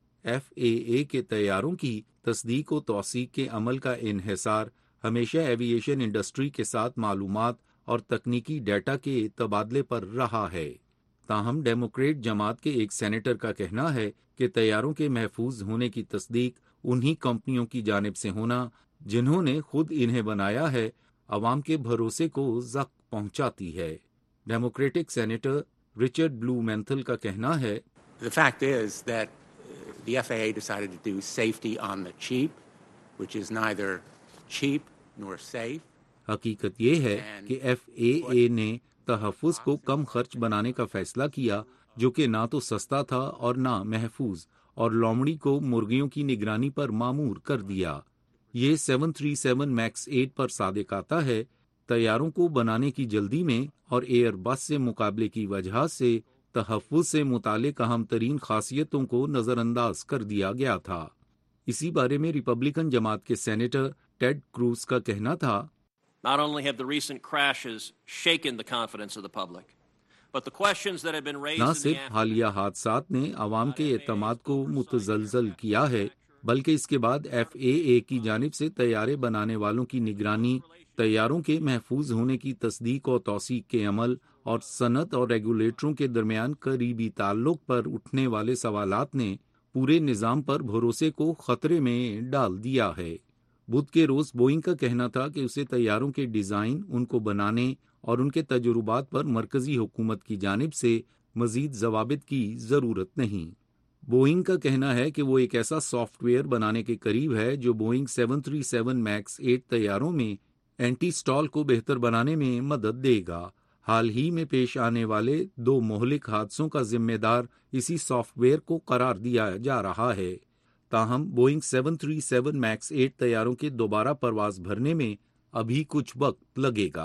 FAA के तैयारों की तस्दीक व तौसीक के अमल का इन्हिसार हमेशा एविएशन इंडस्ट्री के साथ मालूमात और तकनीकी डेटा के तबादले पर रहा है। ताहम डेमोक्रेट जमात के एक सेनेटर का कहना है कि तैयारों के महफूज होने की तस्दीक उन्हीं कंपनियों की जानिब से होना जिन्होंने खुद इन्हें बनाया है अवाम के भरोसे को ज़ख्म पहुंचाती है। डेमोक्रेटिक सेनेटर रिचर्ड ब्लूमेंथल का कहना है, The fact is that the FAA decided to do safety on the cheap, which is neither cheap nor safe. हकीकत ये है कि FAA ने तहफ़्फ़ुज़ को कम खर्च बनाने का फैसला किया जो कि ना तो सस्ता था और ना महफूज, और लोमड़ी को मुर्गियों की निगरानी पर मामूर कर दिया। ये 737 मैक्स 8 पर सादिक आता है। तैयारों को बनाने की जल्दी में और एयरबस से मुकाबले की वजह से तहफ़्फ़ुज़ से मुतालिक अहम तरीन खासियतों को नज़रअंदाज कर दिया गया था। इसी बारे में रिपब्लिकन जमात के सेनेटर टेड क्रूज का कहना था, Not only have the recent crashes shaken the confidence of the public, but the questions that have been raised न सिर्फ हालिया हादसात ने अवाम के एतमाद को मुतज़लज़ल किया है बल्कि इसके बाद FAA की जानिब से तैयारे बनाने वालों की निगरानी, तैयारों के महफूज होने की तस्दीक और तौसीक के अमल और सनत और रेगुलेटरों के दरमियान करीबी ताल्लुक पर उठने वाले सवालात ने पूरे निज़ाम पर भरोसे को खतरे में डाल दिया है। बुध के रोज़ बोइंग का कहना था कि उसे तैयारों के डिज़ाइन, उनको बनाने और उनके तजुर्बात पर मरकज़ी हुकूमत की जानिब से मज़ीद ज़वाबित की ज़रूरत नहीं। बोइंग का कहना है कि वो एक ऐसा सॉफ्टवेयर बनाने के करीब है जो बोइंग 737 मैक्स 8 तैयारों में एंटी स्टॉल को बेहतर बनाने में मदद देगा। हाल ही में पेश आने वाले 2 मोहलिक हादसों का जिम्मेदार इसी सॉफ्टवेयर को करार दिया जा रहा है। ताहम बोइंग 737 मैक्स 8 तैयारों के दोबारा परवाज भरने में अभी कुछ वक्त लगेगा।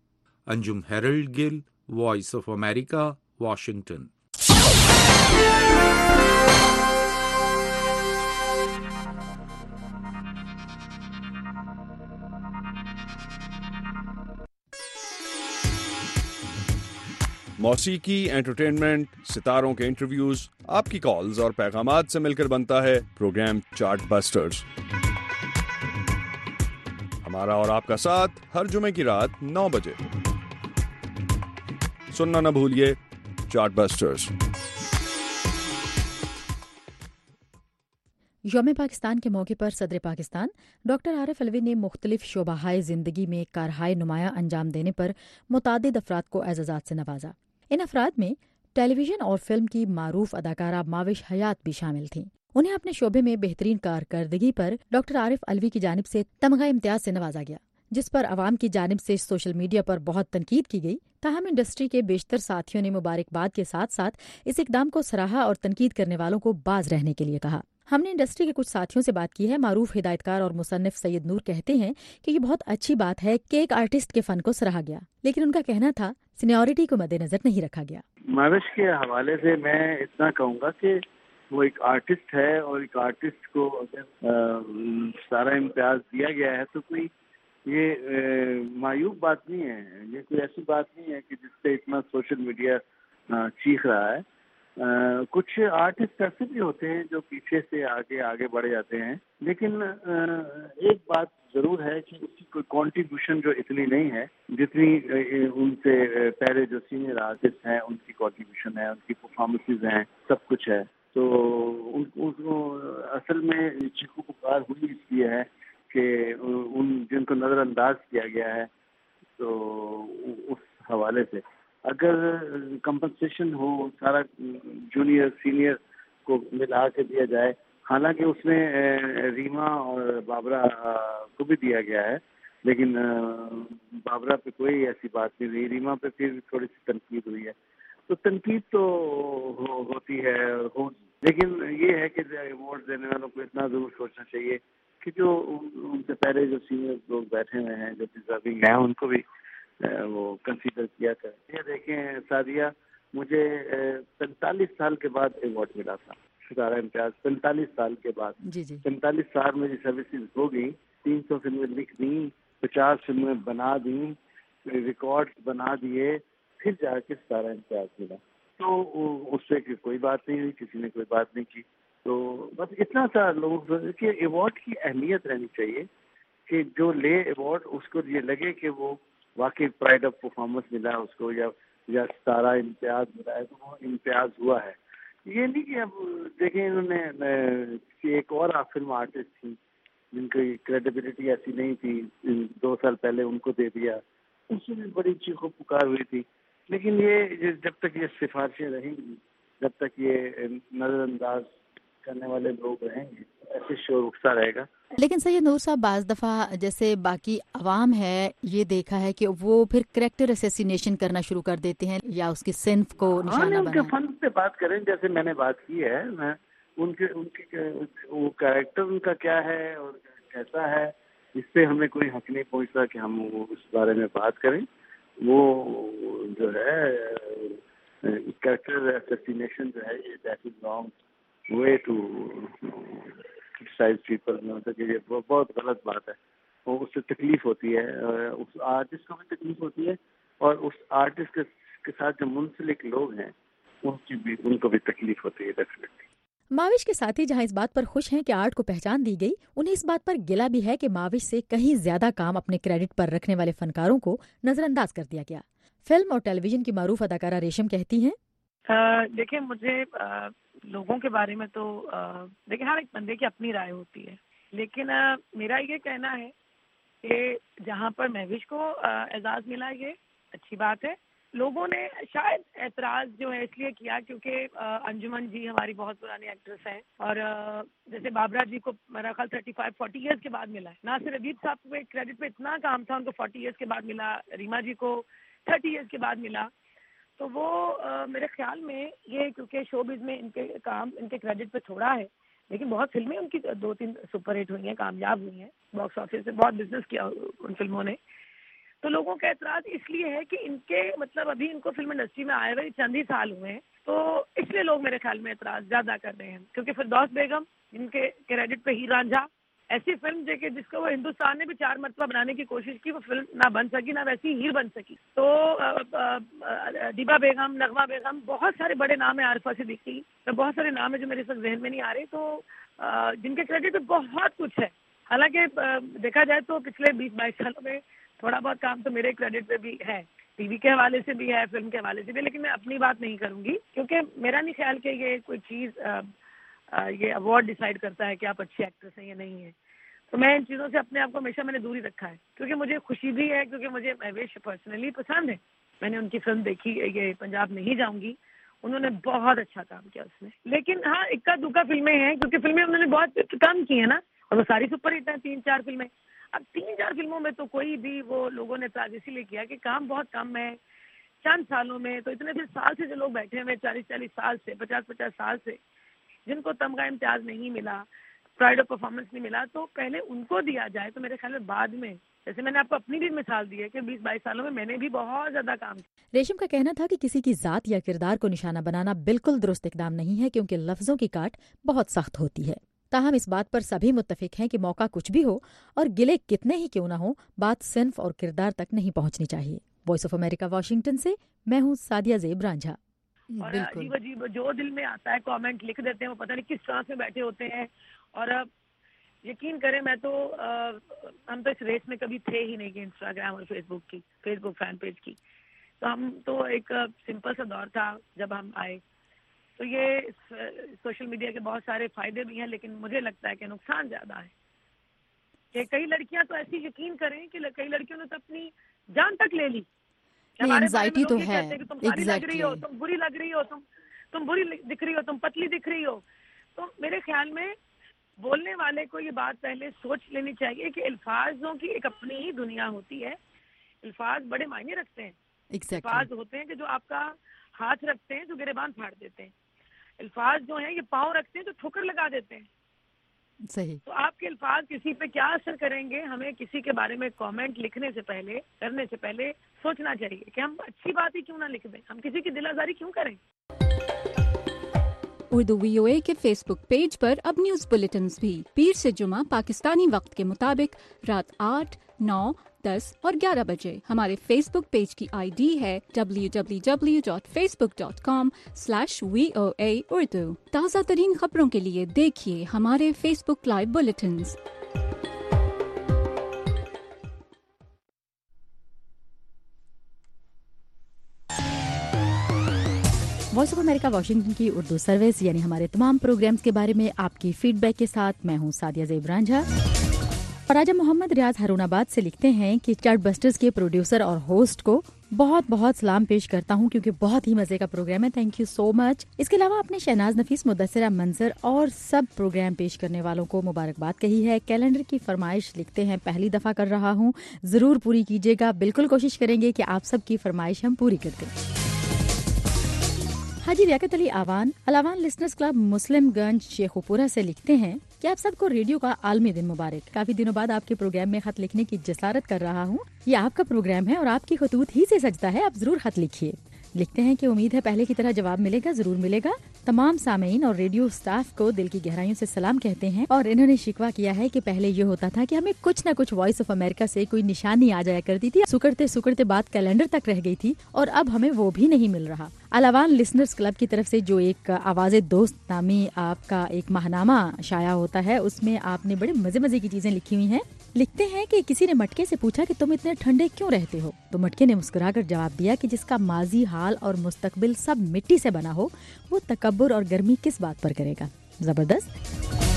Anjum Harold Gill, Voice of America, Washington. मौसीकी, एंटरटेनमेंट, सितारों के इंटरव्यूज, आपकी कॉल्स और पैगामात से मिलकर बनता है प्रोग्राम चार्ट बस्टर्स। हमारा और आपका साथ हर जुमे की रात 9 बजे। सुनना न भूलिए चार्ट बस्टर्स। यौम पाकिस्तान के मौके पर सदर पाकिस्तान डॉक्टर आरिफ अलवी ने मुख्तलिफ शोबाहाए ज़िंदगी में कारहाय नुमाया अंजाम देने पर मुतादिद अफराद को एज़ाज़ात से नवाजा। इन अफराद में टेलीविजन और फिल्म की मारूफ अदाकारा माविश हयात भी शामिल थीं। उन्हें अपने शोबे में बेहतरीन कारकर्दगी पर डॉक्टर आरिफ अलवी की जानिब से तमगा इम्तियाज से नवाजा गया, जिस पर अवाम की जानिब से सोशल मीडिया पर बहुत तनकीद की गई। ताहम इंडस्ट्री के बेशतर साथियों ने मुबारकबाद के साथ साथ इस इकदाम को सराहा और तनकीद करने वालों को बाज रहने के लिए कहा। हमने इंडस्ट्री के कुछ साथियों से बात की है। मारूफ हिदायतकार और मुसन्निफ सैयद नूर कहते हैं कि ये बहुत अच्छी बात है कि एक आर्टिस्ट के फन को सराहा गया, लेकिन उनका कहना था सीनियरिटी को मद्देनजर नहीं रखा गया। माविश के हवाले से मैं इतना कहूँगा कि वो एक आर्टिस्ट है और एक आर्टिस्ट को अगर सारा इम्तियाज दिया गया है तो कोई ये मायूब बात नहीं है। ये कोई ऐसी बात नहीं है कि जिससे इतना सोशल मीडिया चीख रहा है। कुछ आर्टिस्ट ऐसे भी होते हैं जो पीछे से आगे बढ़ जाते हैं, लेकिन एक बात जरूर है कि उसकी कोई कंट्रीब्यूशन जो इतनी नहीं है जितनी उनसे पहले जो सीनियर आर्टिस्ट हैं उनकी कंट्रीब्यूशन है, उनकी परफॉर्मेंसेज हैं, सब कुछ है। तो उनको असल में चीखू पुकार हुई इसलिए है कि उन जिनको नज़रअंदाज किया गया है। तो उस हवाले से अगर कंपनसेशन हो, सारा जूनियर सीनियर को मिला के दिया जाए, हालांकि उसमें रीमा और बाबरा को भी दिया गया है, لیکن بابرا پہ کوئی ایسی بات نہیں ہوئی. ریما پہ پھر تھوڑی سی تنقید ہوئی ہے. تو تنقید تو ہوتی ہے لیکن یہ ہے کہ ایوارڈ دینے والوں کو اتنا ضرور سوچنا چاہیے کہ جو ان سے پہلے جو سینئر لوگ بیٹھے ہوئے ہیں جو ڈیزرونگ ہیں ان کو بھی وہ کنسیڈر کیا کریں. یہ دیکھیں سعدیہ, مجھے 45 سال کے بعد ایوارڈ ملا تھا, ستارہ امتیاز 45 سال کے بعد. 45 سال میں سروسز ہو گئی, 300 فلمیں لکھ دیں, 50 فلمیں بنا دیں, ریکارڈ بنا دیے, پھر جا کے ستارہ امتیاز ملا. تو اس سے کوئی بات نہیں ہوئی, کسی نے کوئی بات نہیں کی. تو بس اتنا سا لوگ کہ ایوارڈ کی اہمیت رہنی چاہیے کہ جو لے ایوارڈ اس کو یہ لگے کہ وہ واقعی پرائڈ آف پرفارمنس ملا ہے اس کو, یا ستارہ امتیاز ملا ہے تو وہ امتیاز ہوا ہے. یہ نہیں کہ اب دیکھیں انہوں نے ایک اور فلم آرٹسٹ تھی جن کی کریڈیبلٹی ایسی نہیں تھی, 2 سال پہلے ان کو دے دیا, اس سے بھی بڑی چیخ و پکار ہوئی تھی. لیکن یہ جب تک یہ سفارشیں رہیں گی, جب تک یہ نظر انداز کرنے والے لوگ رہیں گے, ایسے شور اٹھتا رہے گا. لیکن سید نور صاحب, بعض دفعہ جیسے باقی عوام ہے یہ دیکھا ہے کہ وہ پھر کریکٹر اسیسینیشن کرنا شروع کر دیتے ہیں یا اس کی صنف کو نشانہ ان کے بنائیں. فن پہ بات کریں جیسے میں نے بات کی ہے, میں ان کے وہ کریکٹر ان کا کیا ہے اور کیسا ہے اس پہ ہمیں کوئی حق نہیں پہنچتا کہ ہم اس بارے میں بات کریں. وہ جو ہے کریکٹر اسیسینیشن جو ہے that is wrong way to criticize people. مطلب کہ یہ بہت غلط بات ہے, اور اس سے تکلیف ہوتی ہے, اس آرٹسٹ کو بھی تکلیف ہوتی ہے اور اس آرٹسٹ کے ساتھ جو منسلک لوگ ہیں ان کو بھی تکلیف ہوتی ہے ڈیفینیٹلی. ماوش کے ساتھی جہاں اس بات پر خوش ہیں کہ آرٹ کو پہچان دی گئی, انہیں اس بات پر گلہ بھی ہے کہ ماوش سے کہیں زیادہ کام اپنے کریڈٹ پر رکھنے والے فنکاروں کو نظر انداز کر دیا گیا. فلم اور ٹیلی ویژن کی معروف اداکارہ ریشم کہتی ہیں, دیکھیں مجھے لوگوں کے بارے میں تو دیکھیں ہر ایک بندے کی اپنی رائے ہوتی ہے, لیکن میرا یہ کہنا ہے کہ جہاں پر مہوش کو اعزاز ملا یہ اچھی بات ہے. لوگوں نے شاید اعتراض جو ہے اس لیے کیا کیونکہ انجمن جی ہماری بہت پرانی ایکٹریس ہیں, اور جیسے بابرا جی کو میرا خیال 35-40 ایئرس کے بعد ملا ہے. ناصر ادیب صاحب کو کریڈٹ پہ اتنا کام تھا, ان کو 40 ایئرس کے بعد ملا. ریما جی کو 30 ایئرس کے بعد ملا. تو وہ میرے خیال میں یہ کیونکہ شو بز میں ان کے کام ان کے کریڈٹ پہ تھوڑا ہے, لیکن بہت فلمیں ان کی 2-3 سپر ہٹ ہوئی ہیں, کامیاب ہوئی ہیں, باکس آفس سے بہت بزنس کیا ان فلموں نے. تو لوگوں کا اعتراض اس لیے ہے کہ ان کے مطلب ابھی ان کو فلم انڈسٹری میں آئے ہوئے چند ہی سال ہوئے ہیں, تو اس لیے لوگ میرے خیال میں اعتراض زیادہ کر رہے ہیں. کیونکہ فردوس بیگم جن کے کریڈٹ پہ ہیر رانجھا ایسی فلم جس کو وہ ہندوستان نے بھی 4 مرتبہ بنانے کی کوشش کی, وہ فلم نہ بن سکی, نہ ویسی ہیر بن سکی. تو دیبا بیگم, نغمہ بیگم, بہت سارے بڑے نام ہیں, عارفہ صدیقی, بہت سارے نام ہیں جو میرے اس وقت ذہن میں نہیں آ رہے, تو جن کے کریڈٹ پہ بہت کچھ ہے. حالانکہ دیکھا جائے تو پچھلے 20-22 سالوں میں تھوڑا بہت کام تو میرے کریڈٹ پہ بھی ہے, ٹی وی کے حوالے سے بھی ہے, فلم کے حوالے سے بھی, لیکن میں اپنی بات نہیں کروں گی کیونکہ میرا نہیں خیال کہ یہ کوئی چیز یہ ایوارڈ ڈیسائیڈ کرتا ہے کہ آپ اچھے ایکٹریس ہیں یا نہیں ہیں. تو میں ان چیزوں سے اپنے آپ کو ہمیشہ میں نے دوری رکھا ہے, کیونکہ مجھے خوشی بھی ہے, کیونکہ مجھے مہوش پرسنلی پسند ہے. میں نے ان کی فلم دیکھی, یہ پنجاب نہیں جاؤں گی, انہوں نے بہت اچھا کام کیا اس میں. لیکن ہاں اکا دکا فلمیں ہیں, کیونکہ فلمیں انہوں نے بہت کم کی ہیں نا, اور وہ ساری سپر ہٹ ہیں 3-4 فلمیں. اب 3-4 فلموں میں تو کوئی بھی وہ لوگوں نے اعتراض اسی لیے کیا کہ کام بہت کم ہے چند سالوں میں. تو اتنے پھر سال سے جو لوگ بیٹھے ہوئے 40-40 سال سے 50-50 سال سے جن کو تمغہ امتیاز نہیں ملا, پرائڈ آف پرفارمنس نہیں ملا, تو پہلے ان کو دیا جائے. تو میرے خیال میں بعد میں, جیسے میں نے آپ کو اپنی بھی مثال دی ہے کہ 20-22 سالوں میں نے بھی بہت زیادہ کام کیا. ریشم کا کہنا تھا کہ کسی کی ذات یا کردار کو نشانہ بنانا بالکل درست اقدام نہیں ہے, کیونکہ لفظوں کی کاٹ بہت سخت ہوتی ہے. تاہم اس بات پر سبھی متفق ہیں کہ موقع کچھ بھی ہو اور گلے کتنے ہی کیوں نہ ہو, بات صنف اور کردار تک نہیں پہنچنی چاہیے. وائس آف امریکہ واشنگٹن سے میں ہوں سعدیہ زیب رانجھا. اور عجیب عجیب جو دل میں آتا ہے کامنٹ لکھ دیتے ہیں, وہ پتہ نہیں کس طرح سے بیٹھے ہوتے ہیں. اور یقین کریں میں تو ہم تو اس ریس میں کبھی تھے ہی نہیں کہ انسٹاگرام اور فیس بک فین پیج کی. تو ہم تو ایک سمپل سا دور تھا جب ہم آئے. تو یہ سوشل میڈیا کے بہت سارے فائدے بھی ہیں, لیکن مجھے لگتا ہے کہ نقصان زیادہ ہے. کہ کئی لڑکیاں تو ایسی یقین کریں کہ کئی لڑکیوں نے تو اپنی جان تک لے لی. اینزائٹی تو ہے, تم ساری لگ رہی ہو, تم بری لگ رہی ہو, تم بری دکھ رہی ہو, تم پتلی دکھ رہی ہو. تو میرے خیال میں بولنے والے کو یہ بات پہلے سوچ لینی چاہیے کہ الفاظوں کی ایک اپنی ہی دنیا ہوتی ہے. الفاظ بڑے معنی رکھتے ہیں. الفاظ ہوتے ہیں کہ جو آپ کا ہاتھ رکھتے ہیں جو گریبان پھاڑ دیتے ہیں. الفاظ جو ہیں یہ پاؤں رکھتے ہیں تو ٹھوکر لگا دیتے ہیں. صحیح. تو آپ کے الفاظ کسی پہ کیا اثر کریں گے, ہمیں کسی کے بارے میں کامنٹ لکھنے سے پہلے, کرنے سے پہلے سوچنا چاہیے کہ ہم اچھی بات ہی کیوں نہ لکھ دیں, ہم کسی کی دل آزاری کیوں کریں. اردو VOA کے فیس بک پیج پر اب نیوز بلیٹنز بھی پیر سے جمعہ پاکستانی وقت کے مطابق رات 8, 9, 10 اور 11 بجے. ہمارے فیس بک پیج کی ID ہے www.facebook.com/VOA Urdu. تازہ ترین خبروں کے لیے دیکھیے ہمارے Facebook live bulletins. Voice of America Washington کی اردو سروس یعنی ہمارے تمام پروگرامز کے بارے میں آپ کی فیڈ بیک کے ساتھ میں ہوں سعدیہ زیب رانجھا. راجہ محمد ریاض ہارون آباد سے لکھتے ہیں کہ چارٹ بسٹرز کے پروڈیوسر اور ہوسٹ کو بہت بہت سلام پیش کرتا ہوں کیونکہ بہت ہی مزے کا پروگرام ہے. تھینک یو سو مچ. اس کے علاوہ اپنے شہناز نفیس, مدثرہ منظر اور سب پروگرام پیش کرنے والوں کو مبارکباد کہی ہے. کیلنڈر کی فرمائش لکھتے ہیں پہلی دفعہ کر رہا ہوں, ضرور پوری کیجیے گا. بالکل کوشش کریں گے کہ آپ سب کی فرمائش ہم پوری کر دیں. حاجی لیاقت علی آوان الاوان لسنرز کلب مسلم گنج شیخوپورہ سے لکھتے ہیں کہ آپ سب کو ریڈیو کا عالمی دن مبارک. کافی دنوں بعد آپ کے پروگرام میں خط لکھنے کی جسارت کر رہا ہوں. یہ آپ کا پروگرام ہے اور آپ کی خطوط ہی سے سجتا ہے, آپ ضرور خط لکھیے. لکھتے ہیں کہ امید ہے پہلے کی طرح جواب ملے گا. ضرور ملے گا. تمام سامعین اور ریڈیو سٹاف کو دل کی گہرائیوں سے سلام کہتے ہیں اور انہوں نے شکوہ کیا ہے کہ پہلے یہ ہوتا تھا کہ ہمیں کچھ نہ کچھ وائس آف امریکہ سے کوئی نشانی آ جایا کرتی تھی, سکڑتے بات کیلنڈر تک رہ گئی تھی اور اب ہمیں وہ بھی نہیں مل رہا. الاوان لسنرز کلب کی طرف سے جو ایک آواز دوست نامی آپ کا ایک ماہنامہ شائع ہوتا ہے, اس میں آپ نے بڑے مزے کی چیزیں لکھی ہوئی ہیں. لکھتے ہیں کہ کسی نے مٹکے سے پوچھا کہ تم اتنے ٹھنڈے کیوں رہتے ہو, تو مٹکے نے مسکرا کر جواب دیا کہ جس کا ماضی, حال اور مستقبل سب مٹی سے بنا ہو وہ تکبر اور گرمی کس بات پر کرے گا. زبردست.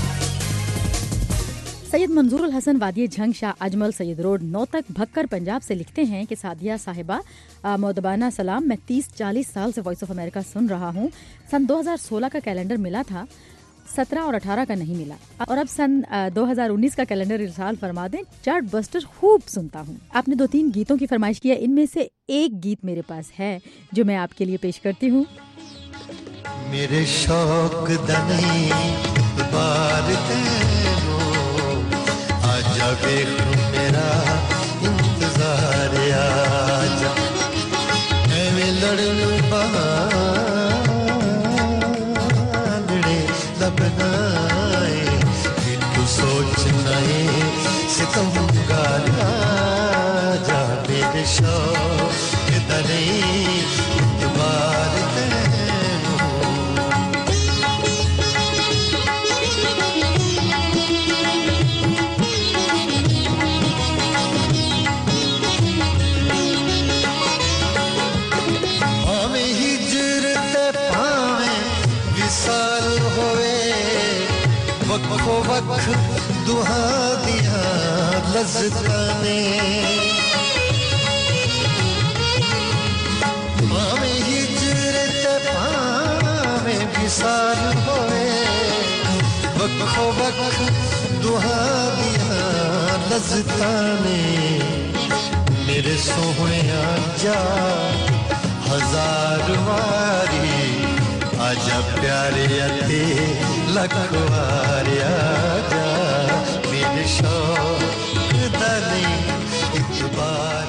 سید منظور الحسن وادی جھنگ شاہ اجمل سید روڈ نوتک بھکر پنجاب سے لکھتے ہیں کہ سعدیہ صاحبہ مودبانہ سلام. میں 30-40 سال سے وائس آف امریکہ سن رہا ہوں. سن 2016 کا کیلنڈر ملا تھا, 17 اور 18 کا نہیں ملا, اور اب سن 2019 کا کیلنڈر ارسال فرما دیں. چارٹ بسٹر خوب سنتا ہوں. آپ نے 2-3 گیتوں کی فرمائش کی ہے, ان میں سے ایک گیت میرے پاس ہے جو میں آپ کے لیے پیش کرتی ہوں. میرے شوق دنی بار آجا بیخ میرا انتظار, آجا ایویں لڑن بہاندڑے لبنائے تو سوچنا ستم گار, آجا میرے شوق دنی بار وقت دہا دیا لذتانے, پاویں ہجرت پاویں وصال ہوئے, وقت دہا دیا لذتانے. میرے سوہنے آجا ہزار واری, آجا پیارے اتے لکھوار, آجا میرے شوق دلی اتبار.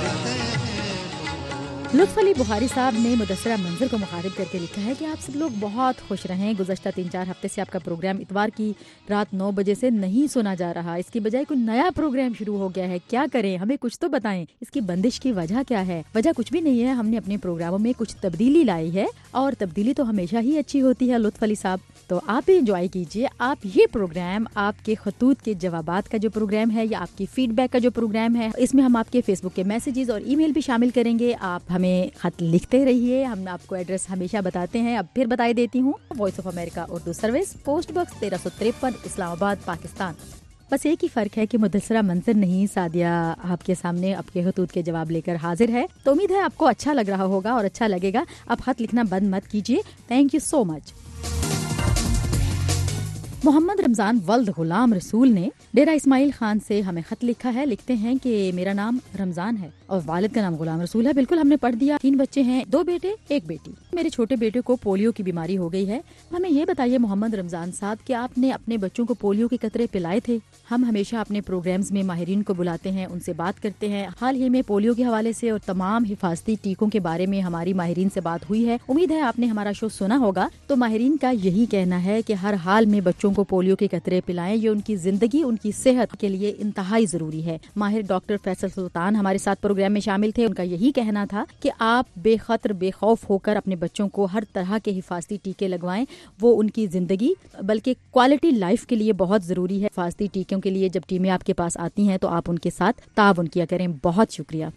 لطف علی بخاری صاحب نے مدثرہ منظر کو مخاطب کر کے لکھا ہے کہ آپ سب لوگ بہت خوش رہیں. گزشتہ 3-4 ہفتے سے آپ کا پروگرام اتوار کی رات 9 بجے سے نہیں سنا جا رہا. اس کی بجائے کوئی نیا پروگرام شروع ہو گیا ہے. کیا کریں, ہمیں کچھ تو بتائیں. اس کی بندش کی وجہ کیا ہے؟ وجہ کچھ بھی نہیں ہے, ہم نے اپنے پروگراموں میں کچھ تبدیلی لائی ہے اور تبدیلی تو ہمیشہ ہی اچھی ہوتی ہے. لطف علی صاحب, تو آپ بھی انجوائے کیجئے. آپ یہ پروگرام, آپ کے خطوط کے جوابات کا جو پروگرام ہے یا آپ کی فیڈ بیک کا جو پروگرام ہے, اس میں ہم آپ کے فیس بک کے میسیجز اور ای میل بھی شامل کریں گے. آپ ہمیں خط لکھتے رہیے, ہم آپ کو ایڈریس ہمیشہ بتاتے ہیں. اب پھر بتائی دیتی ہوں. Voice of America Urdu service, post box 1353, Islamabad, Pakistan. بس ایک ہی فرق ہے کہ مدثرہ منظر نہیں, سعدیہ آپ کے سامنے آپ کے خطوط کے جواب لے کر حاضر ہے. تو امید ہے آپ کو اچھا لگ رہا ہوگا اور اچھا لگے گا. اب خط لکھنا بند مت کیجیے. تھینک یو سو مچ. محمد رمضان ولد غلام رسول نے ڈیرہ اسماعیل خان سے ہمیں خط لکھا ہے. لکھتے ہیں کہ میرا نام رمضان ہے اور والد کا نام غلام رسول ہے. بالکل ہم نے پڑھ دیا. 3 بچے ہیں, 2 بیٹے 1 بیٹی. میرے چھوٹے بیٹے کو پولیو کی بیماری ہو گئی ہے. ہمیں یہ بتائیے محمد رمضان صاحب کہ آپ نے اپنے بچوں کو پولیو کے قطرے پلائے تھے؟ ہم ہمیشہ اپنے پروگرامز میں ماہرین کو بلاتے ہیں, ان سے بات کرتے ہیں. حال ہی میں پولیو کے حوالے سے اور تمام حفاظتی ٹیکوں کے بارے میں ہماری ماہرین سے بات ہوئی ہے. امید ہے آپ نے ہمارا شو سنا ہوگا. تو ماہرین کا یہی کہنا ہے کہ ہر حال میں بچوں کو پولیو کے قطرے پلائیں. یہ ان کی زندگی, ان کی صحت کے لیے انتہائی ضروری ہے. ماہر ڈاکٹر فیصل سلطان ہمارے ساتھ پروگرام میں شامل تھے. ان کا یہی کہنا تھا کہ آپ بے خطر بے خوف ہو کر اپنے بچوں کو ہر طرح کے حفاظتی ٹیکے لگوائیں. وہ ان کی زندگی بلکہ کوالٹی لائف کے لیے بہت ضروری ہے. حفاظتی ٹیکوں کے لیے جب ٹیمیں آپ کے پاس آتی ہیں تو آپ ان کے ساتھ تعاون کیا کریں. بہت شکریہ.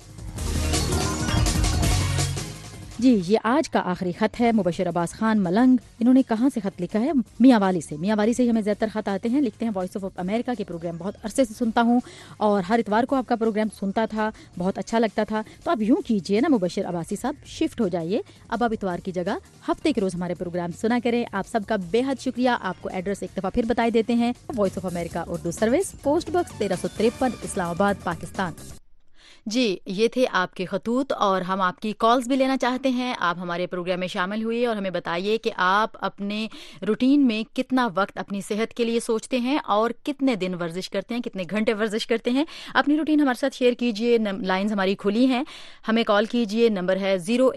جی, یہ آج کا آخری خط ہے مبشر عباس خان ملنگ. انہوں نے کہاں سے خط لکھا ہے؟ میاں والی سے. میاں والی سے ہمیں زیادہ تر خط آتے ہیں. لکھتے ہیں وائس آف امریکہ کے پروگرام بہت عرصے سے سنتا ہوں اور ہر اتوار کو آپ کا پروگرام سنتا تھا, بہت اچھا لگتا تھا. تو آپ یوں کیجئے نا مبشر عباسی صاحب, شفٹ ہو جائیے. اب آپ اتوار کی جگہ ہفتے کے روز ہمارے پروگرام سنا کریں. آپ سب کا بے حد شکریہ. آپ کو ایڈریس ایک دفعہ پھر بتائی دیتے ہیں. Voice of America Urdu service, post box 1353, Islamabad, Pakistan. جی, یہ تھے آپ کے خطوط اور ہم آپ کی کالز بھی لینا چاہتے ہیں. آپ ہمارے پروگرام میں شامل ہوئے اور ہمیں بتائیے کہ آپ اپنے روٹین میں کتنا وقت اپنی صحت کے لیے سوچتے ہیں اور کتنے دن ورزش کرتے ہیں, کتنے گھنٹے ورزش کرتے ہیں. اپنی روٹین ہمارے ساتھ شیئر کیجئے. لائنز ہماری کھلی ہیں, ہمیں کال کیجئے. نمبر ہے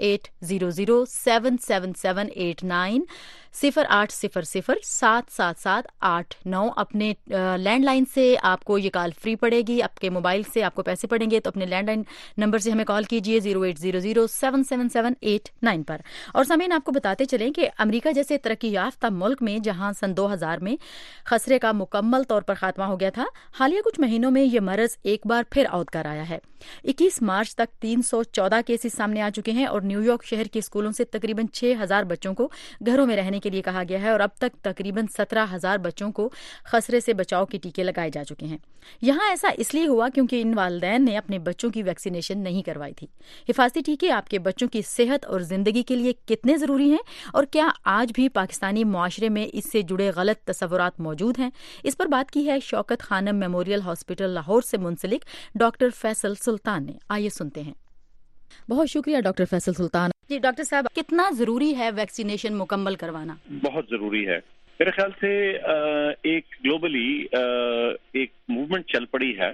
080077789 0800-777-889. اپنے لینڈ لائن سے آپ کو یہ کال فری پڑے گی. آپ کے موبائل سے آپ کو پیسے پڑیں گے تو اپنے لینڈ لائن نمبر سے ہمیں کال کیجیے 0800-777-889 پر. اور سامعین, آپ کو بتاتے چلیں کہ امریکہ جیسے ترقی یافتہ ملک میں جہاں سن 2000 میں خسرے کا مکمل طور پر خاتمہ ہو گیا تھا, حالیہ کچھ مہینوں میں یہ مرض ایک بار پھر عود کر آیا ہے. 21 مارچ تک 314 کیسز سامنے آ چکے ہیں اور نیو یارک شہر کے اسکولوں سے تقریباً 6000 بچوں کو گھروں میں رہنے کے لیے کہا گیا ہے اور اب تک تقریباً 17000 بچوں کو خسرے سے بچاؤ کے ٹیکے لگائے جا چکے ہیں. یہاں ایسا اس لیے ہوا کیونکہ ان والدین نے اپنے بچوں کی ویکسینیشن نہیں کروائی تھی. حفاظتی ٹیکے آپ کے بچوں کی صحت اور زندگی کے لیے کتنے ضروری ہیں اور کیا آج بھی پاکستانی معاشرے میں اس سے جڑے غلط تصورات موجود ہیں؟ اس پر بات کی ہے شوکت خانم میموریل ہاسپٹل لاہور سے منسلک ڈاکٹر فیصل سلطان نے. آئیے سنتے ہیں. بہت شکریہ ڈاکٹر فیصل سلطان. جی ڈاکٹر صاحب, کتنا ضروری ہے ویکسینیشن مکمل کروانا؟ بہت ضروری ہے. میرے خیال سے ایک گلوبلی ایک موومنٹ چل پڑی ہے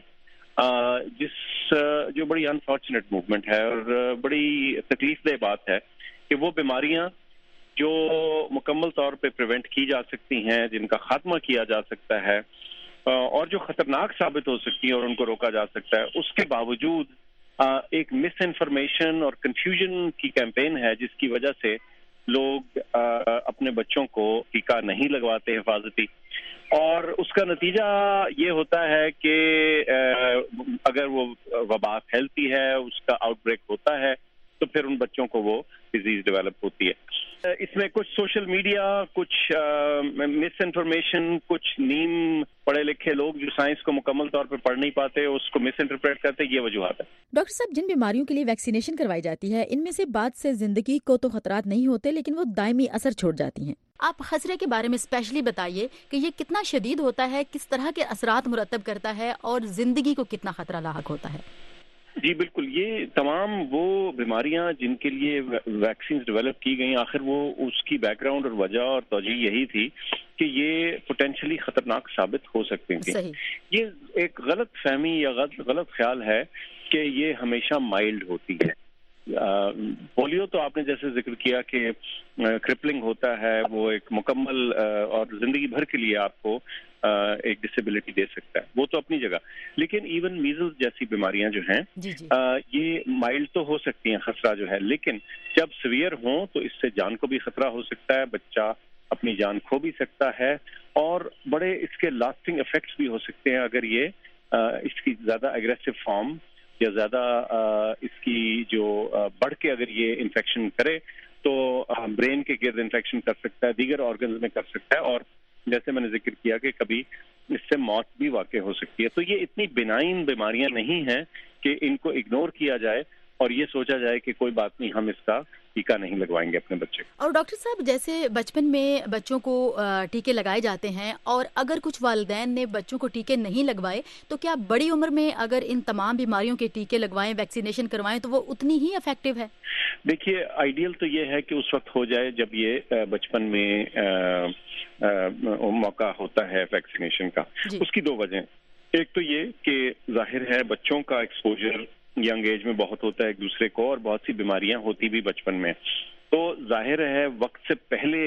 جو بڑی انفارچونیٹ موومنٹ ہے اور بڑی تکلیف دہ بات ہے کہ وہ بیماریاں جو مکمل طور پہ پریونٹ کی جا سکتی ہیں, جن کا خاتمہ کیا جا سکتا ہے اور جو خطرناک ثابت ہو سکتی ہیں اور ان کو روکا جا سکتا ہے, اس کے باوجود ایک مس انفارمیشن اور کنفیوژن کی کیمپین ہے جس کی وجہ سے لوگ اپنے بچوں کو ٹیکہ نہیں لگواتے حفاظتی, اور اس کا نتیجہ یہ ہوتا ہے کہ اگر وہ وبا پھیلتی ہے, اس کا آؤٹ بریک ہوتا ہے, تو پھر ان بچوں کو وہ ڈیزیز ڈیولپ ہوتی ہے. اس میں کچھ سوشل میڈیا, کچھ مس انفارمیشن, کچھ نیم پڑھے لکھے لوگ جو سائنس کو مکمل طور پہ پڑھ نہیں پاتے اس کو مس انٹرپریٹ کرتے, یہ وجوہات ہے. ڈاکٹر صاحب, جن بیماریوں کے لیے ویکسینیشن کروائی جاتی ہے ان میں سے بعد سے زندگی کو تو خطرات نہیں ہوتے لیکن وہ دائمی اثر چھوڑ جاتی ہیں. آپ خسرے کے بارے میں اسپیشلی بتائیے کہ یہ کتنا شدید ہوتا ہے, کس طرح کے اثرات مرتب کرتا ہے اور زندگی کو کتنا خطرہ لاحق ہوتا ہے؟ جی بالکل, یہ تمام وہ بیماریاں جن کے لیے ویکسینز ڈیولپ کی گئیں, آخر وہ اس کی بیک گراؤنڈ اور وجہ اور توجہ یہی تھی کہ یہ پوٹینشلی خطرناک ثابت ہو سکتے تھے. یہ ایک غلط فہمی یا غلط خیال ہے کہ یہ ہمیشہ مائلڈ ہوتی ہے. پولیو تو آپ نے جیسے ذکر کیا کہ کرپلنگ ہوتا ہے, وہ ایک مکمل اور زندگی بھر کے لیے آپ کو ایک ڈسیبلٹی دے سکتا ہے, وہ تو اپنی جگہ. لیکن ایون میزلز جیسی بیماریاں جو ہیں یہ مائلڈ تو ہو سکتی ہیں خطرہ جو ہے, لیکن جب سیویئر ہوں تو اس سے جان کو بھی خطرہ ہو سکتا ہے, بچہ اپنی جان کھو بھی سکتا ہے اور بڑے اس کے لاسٹنگ افیکٹس بھی ہو سکتے ہیں اگر یہ اس کی زیادہ اگریسو فارم یا زیادہ اس کی جو بڑھ کے اگر یہ انفیکشن کرے تو برین کے گرد انفیکشن کر سکتا ہے, دیگر آرگنز میں کر سکتا ہے, اور جیسے میں نے ذکر کیا کہ کبھی اس سے موت بھی واقع ہو سکتی ہے. تو یہ اتنی بینائن بیماریاں نہیں ہیں کہ ان کو اگنور کیا جائے, اور یہ سوچا جائے کہ کوئی بات نہیں, ہم اس کا ٹیکہ نہیں لگوائیں گے اپنے بچے کو. اور ڈاکٹر صاحب جیسے بچپن میں بچوں کو ٹیکے لگائے جاتے ہیں, اور اگر کچھ والدین نے بچوں کو ٹیکے نہیں لگوائے تو کیا بڑی عمر میں اگر ان تمام بیماریوں کے ٹیکے لگوائیں, ویکسینیشن کروائیں تو وہ اتنی ہی افیکٹو ہے؟ دیکھیے آئیڈیل تو یہ ہے کہ اس وقت ہو جائے جب یہ بچپن میں موقع ہوتا ہے ویکسینیشن کا. اس کی 2 وجہ. ایک تو یہ کہ ظاہر ہے بچوں کا ایکسپوجر ینگ ایج میں بہت ہوتا ہے ایک دوسرے کو, اور بہت سی بیماریاں ہوتی بھی بچپن میں, تو ظاہر ہے وقت سے پہلے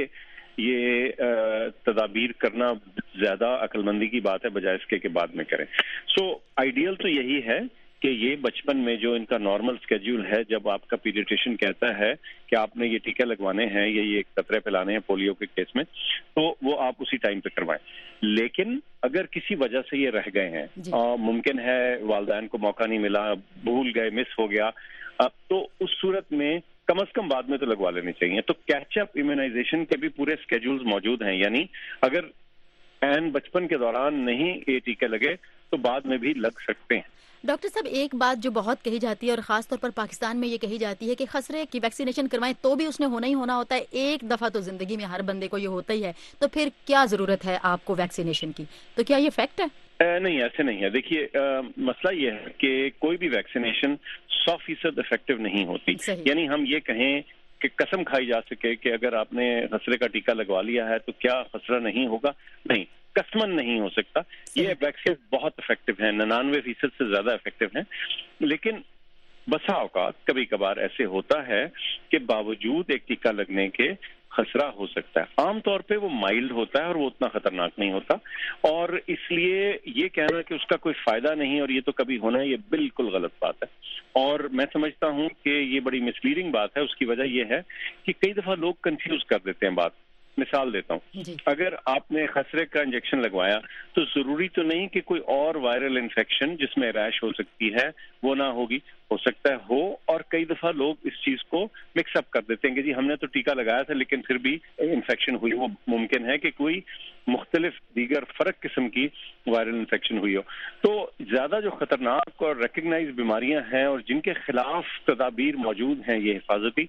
یہ تدابیر کرنا زیادہ عقل مندی کی بات ہے بجائے اس کے بعد میں کریں. سو آئیڈیل تو یہی ہے کہ یہ بچپن میں جو ان کا نارمل اسکیڈول ہے, جب آپ کا پیڈیٹریشین کہتا ہے کہ آپ نے یہ ٹیکے لگوانے ہیں یا یہ قطرے پلانے ہیں پولیو کے کیس میں, تو وہ آپ اسی ٹائم پہ کروائیں. لیکن اگر کسی وجہ سے یہ رہ گئے ہیں, ممکن ہے والدین کو موقع نہیں ملا, بھول گئے, مس ہو گیا, تو اس صورت میں کم از کم بعد میں تو لگوا لینے چاہیے. تو کیچ اپ امیونائزیشن کے بھی پورے اسکیڈولز موجود ہیں, یعنی اگر بچپن کے دوران نہیں یہ ٹیکے لگے تو بعد میں بھی لگ سکتے ہیں. ڈاکٹر صاحب ایک بات جو بہت کہی جاتی ہے اور خاص طور پر پاکستان میں یہ کہی جاتی ہے کہ خسرے کی ویکسینیشن کروائیں تو بھی اس نے ہونا ہی ہونا ہوتا ہے, ایک دفعہ تو زندگی میں ہر بندے کو یہ ہوتا ہی ہے, تو پھر کیا ضرورت ہے آپ کو ویکسینیشن کی؟ تو کیا یہ فیکٹ ہے؟ نہیں, ایسے نہیں ہے. دیکھیے مسئلہ یہ ہے کہ کوئی بھی ویکسینیشن 100% افیکٹو نہیں ہوتی. یعنی ہم یہ کہیں کہ قسم کھائی جا سکے کہ اگر آپ نے خسرے کا ٹیکہ لگوا لیا ہے تو کیا خسرہ نہیں ہوگا, نہیں, قسمن نہیں ہو سکتا. یہ ویکسین بہت افیکٹو ہیں, 99% سے زیادہ افیکٹو ہیں, لیکن بسا اوقات کبھی کبھار ایسے ہوتا ہے کہ باوجود ایک ٹیکہ لگنے کے خسرہ ہو سکتا ہے. عام طور پہ وہ مائلڈ ہوتا ہے اور وہ اتنا خطرناک نہیں ہوتا, اور اس لیے یہ کہنا کہ اس کا کوئی فائدہ نہیں اور یہ تو کبھی ہونا ہے, یہ بالکل غلط بات ہے. اور میں سمجھتا ہوں کہ یہ بڑی مسلیڈنگ بات ہے. اس کی وجہ یہ ہے کہ کئی دفعہ لوگ کنفیوز کر دیتے ہیں بات. مثال دیتا ہوں, اگر آپ نے خسرے کا انجیکشن لگوایا تو ضروری تو نہیں کہ کوئی اور وائرل انفیکشن جس میں ریش ہو سکتی ہے وہ نہ ہوگی, ہو سکتا ہے ہو. اور کئی دفعہ لوگ اس چیز کو مکس اپ کر دیتے ہیں کہ جی ہم نے تو ٹیکہ لگایا تھا لیکن پھر بھی انفیکشن ہوئی. وہ ممکن ہے کہ کوئی مختلف دیگر فرق قسم کی وائرل انفیکشن ہوئی ہو. تو زیادہ جو خطرناک اور ریکگنائز بیماریاں ہیں اور جن کے خلاف تدابیر موجود ہیں یہ حفاظتی,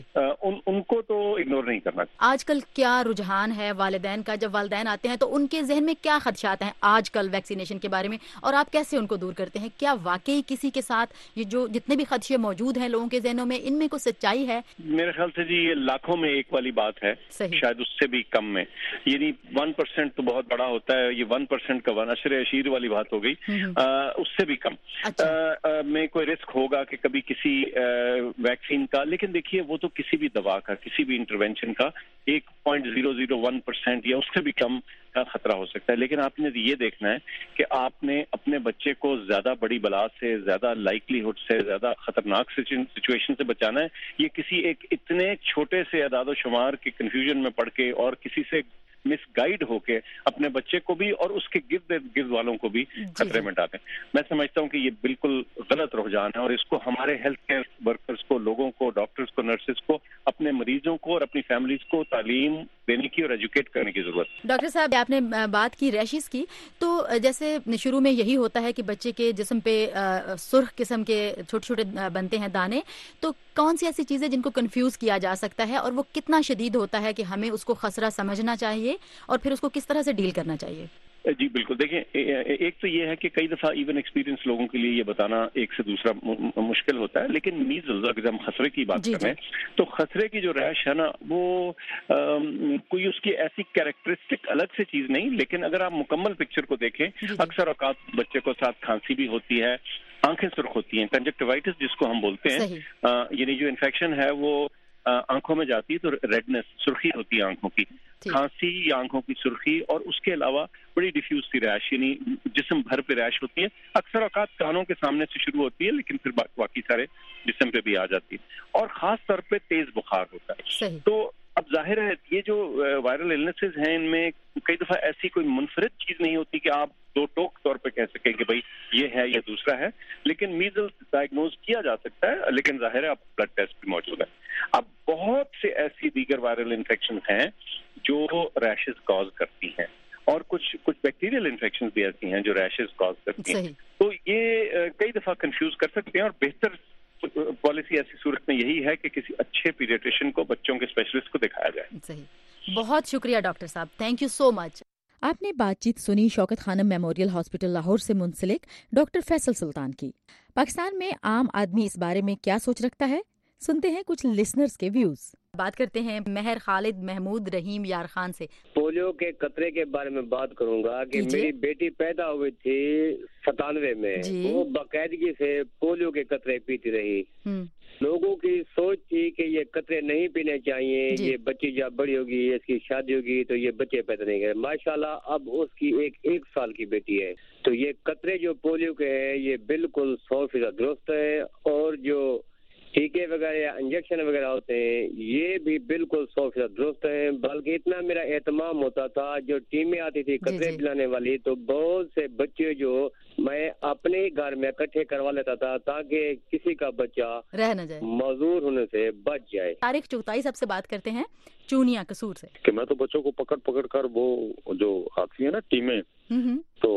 ان کو تو اگنور نہیں کرنا. آج کل کیا رجحان ہے والدین کا؟ جب والدین آتے ہیں تو ان کے ذہن میں کیا خدشات ہیں آج کل ویکسینیشن کے بارے میں, اور آپ کیسے ان کو دور کرتے ہیں؟ کیا واقعی کسی کے ساتھ یہ جو جتنے بھی خدشے موجود ہیں لوگوں کے ذہنوں میں, ان میں کوئی سچائی ہے؟ میرے خیال سے جی یہ لاکھوں میں ایک والی بات ہے, شاید اس سے بھی کم میں. یعنی 1% تو بہت بڑا ہوتا ہے, یہ 1% کا 1.8 والی بات ہو گئی. اس سے بھی کم میں کوئی رسک ہوگا کہ کبھی کسی ویکسین کا, لیکن دیکھیے وہ تو کسی بھی دوا کا, کسی بھی انٹروینشن کا 1.001% یا اس سے بھی کم کا خطرہ ہو سکتا ہے. لیکن آپ نے یہ دیکھنا ہے کہ آپ نے اپنے بچے کو زیادہ بڑی بلا سے, زیادہ لائکلی ہوڈ سے, زیادہ خطرناک سچویشن سے بچانا ہے. یہ کسی ایک اتنے چھوٹے سے اعداد و شمار کے کنفیوژن میں پڑھ کے اور کسی سے مس گائیڈ ہو کے اپنے بچے کو بھی اور اس کے گرد والوں کو بھی خطرے میں ڈالیں. میں سمجھتا ہوں کہ یہ بالکل غلط رجحان ہے, اور اس کو ہمارے ہیلتھ کیئر ورکرز کو, لوگوں کو, ڈاکٹرز کو, نرسز کو, اپنے مریضوں کو اور اپنی فیملیز کو تعلیم دینے کی اور ایجوکیٹ کرنے کی ضرورت. ڈاکٹر صاحب آپ نے بات کی ریشز کی, تو جیسے شروع میں یہی ہوتا ہے کہ بچے کے جسم پہ سرخ قسم کے چھوٹے چھوٹے بنتے ہیں دانے, تو کون سی ایسی چیزیں جن کو کنفیوز کیا جا سکتا ہے اور وہ کتنا شدید ہوتا ہے کہ ہمیں اس کو خسرہ سمجھنا چاہیے اور پھر اس کو کس طرح سے ڈیل کرنا چاہیے؟ جی بالکل. دیکھیں ایک تو یہ ہے کہ کئی دفعہ ایون ایکسپیرینس لوگوں کے لیے یہ بتانا ایک سے دوسرا مشکل ہوتا ہے, لیکن میزلز اگر ہم خسرے کی بات کریں تو خسرے کی جو ریش ہے نا وہ کوئی اس کی ایسی کیریکٹرسٹک الگ سے چیز نہیں, لیکن اگر آپ مکمل پکچر کو دیکھیں اکثر اوقات بچے کو ساتھ کھانسی بھی ہوتی ہے, آنکھیں سرخ ہوتی ہیں, کنجکٹیوائٹس جس کو ہم بولتے ہیں, یعنی جو انفیکشن ہے وہ آنکھوں میں جاتی ہے تو ریڈنس, سرخی ہوتی ہے آنکھوں کی, کھانسی یا آنکھوں کی سرخی, اور اس کے علاوہ بڑی ڈیفیوز سی ریش, یعنی جسم بھر پہ ریش ہوتی ہے. اکثر اوقات کانوں کے سامنے سے شروع ہوتی ہے لیکن پھر باقی سارے جسم پہ بھی آ جاتی ہے, اور خاص طور پہ تیز بخار ہوتا ہے. تو اب ظاہر ہے یہ جو وائرل النیسز ہیں ان میں کئی دفعہ ایسی کوئی منفرد چیز نہیں ہوتی کہ آپ دو ٹوک طور پہ کہہ سکیں کہ بھائی یہ ہے یا دوسرا ہے, لیکن میزلز ڈائگنوز کیا جا سکتا ہے, لیکن ظاہر ہے اب بلڈ ٹیسٹ بھی موجود ہے. اب بہت سے ایسی دیگر وائرل انفیکشن ہیں جو ریشز کاز کرتی ہیں, اور کچھ بیکٹیریل انفیکشن بھی ایسی ہیں جو ریشز کاز کرتی ہیں. تو یہ کئی دفعہ کنفیوز کر سکتے ہیں, اور بہتر پالیسی ایسی صورت میں یہی ہے کہ کسی اچھے پیڈیاٹریشین کو، بچوں کے اسپیشلسٹ کو دکھایا جائے. صحیح، بہت شکریہ ڈاکٹر صاحب، تھینک یو سو مچ. آپ نے بات چیت سنی شوکت خانم میموریل ہاسپٹل لاہور سے منسلک ڈاکٹر فیصل سلطان کی. پاکستان میں عام آدمی اس بارے میں کیا سوچ رکھتا ہے، سنتے ہیں کچھ لسنرز کے ویوز. بات کرتے ہیں مہر خالد محمود رحیم یار خان سے. پولیو کے قطرے کے بارے میں بات کروں گا کہ میری بیٹی پیدا ہوئی تھی 97 میں، وہ باقاعدگی سے پولیو کے قطرے پیتی رہی. لوگوں کی سوچ تھی کہ یہ قطرے نہیں پینے چاہیے، یہ بچی جب بڑی ہوگی اس کی شادی ہوگی تو یہ بچے پیدا نہیں کرے. ماشاءاللہ اب اس کی ایک سال کی بیٹی ہے. تو یہ قطرے جو پولیو کے ہیں یہ بالکل 100% درست ہے، اور جو ٹیکے وغیرہ یا انجیکشن وغیرہ ہوتے ہیں یہ بھی بالکل 100% درست ہیں. بلکہ اتنا میرا اہتمام ہوتا تھا، جو ٹیمیں آتی تھی قطرے پلانے والی، تو بہت سے بچے جو میں اپنے ہی گھر میں اکٹھے کروا لیتا تھا تاکہ کسی کا بچہ رہ نہ جائے، معذور ہونے سے بچ جائے. طارق چغتائی صاحب سے بات کرتے ہیں چونیا قصور سے. کہ میں تو بچوں کو پکڑ کر وہ جو آتی ہیں نا ٹیمیں، تو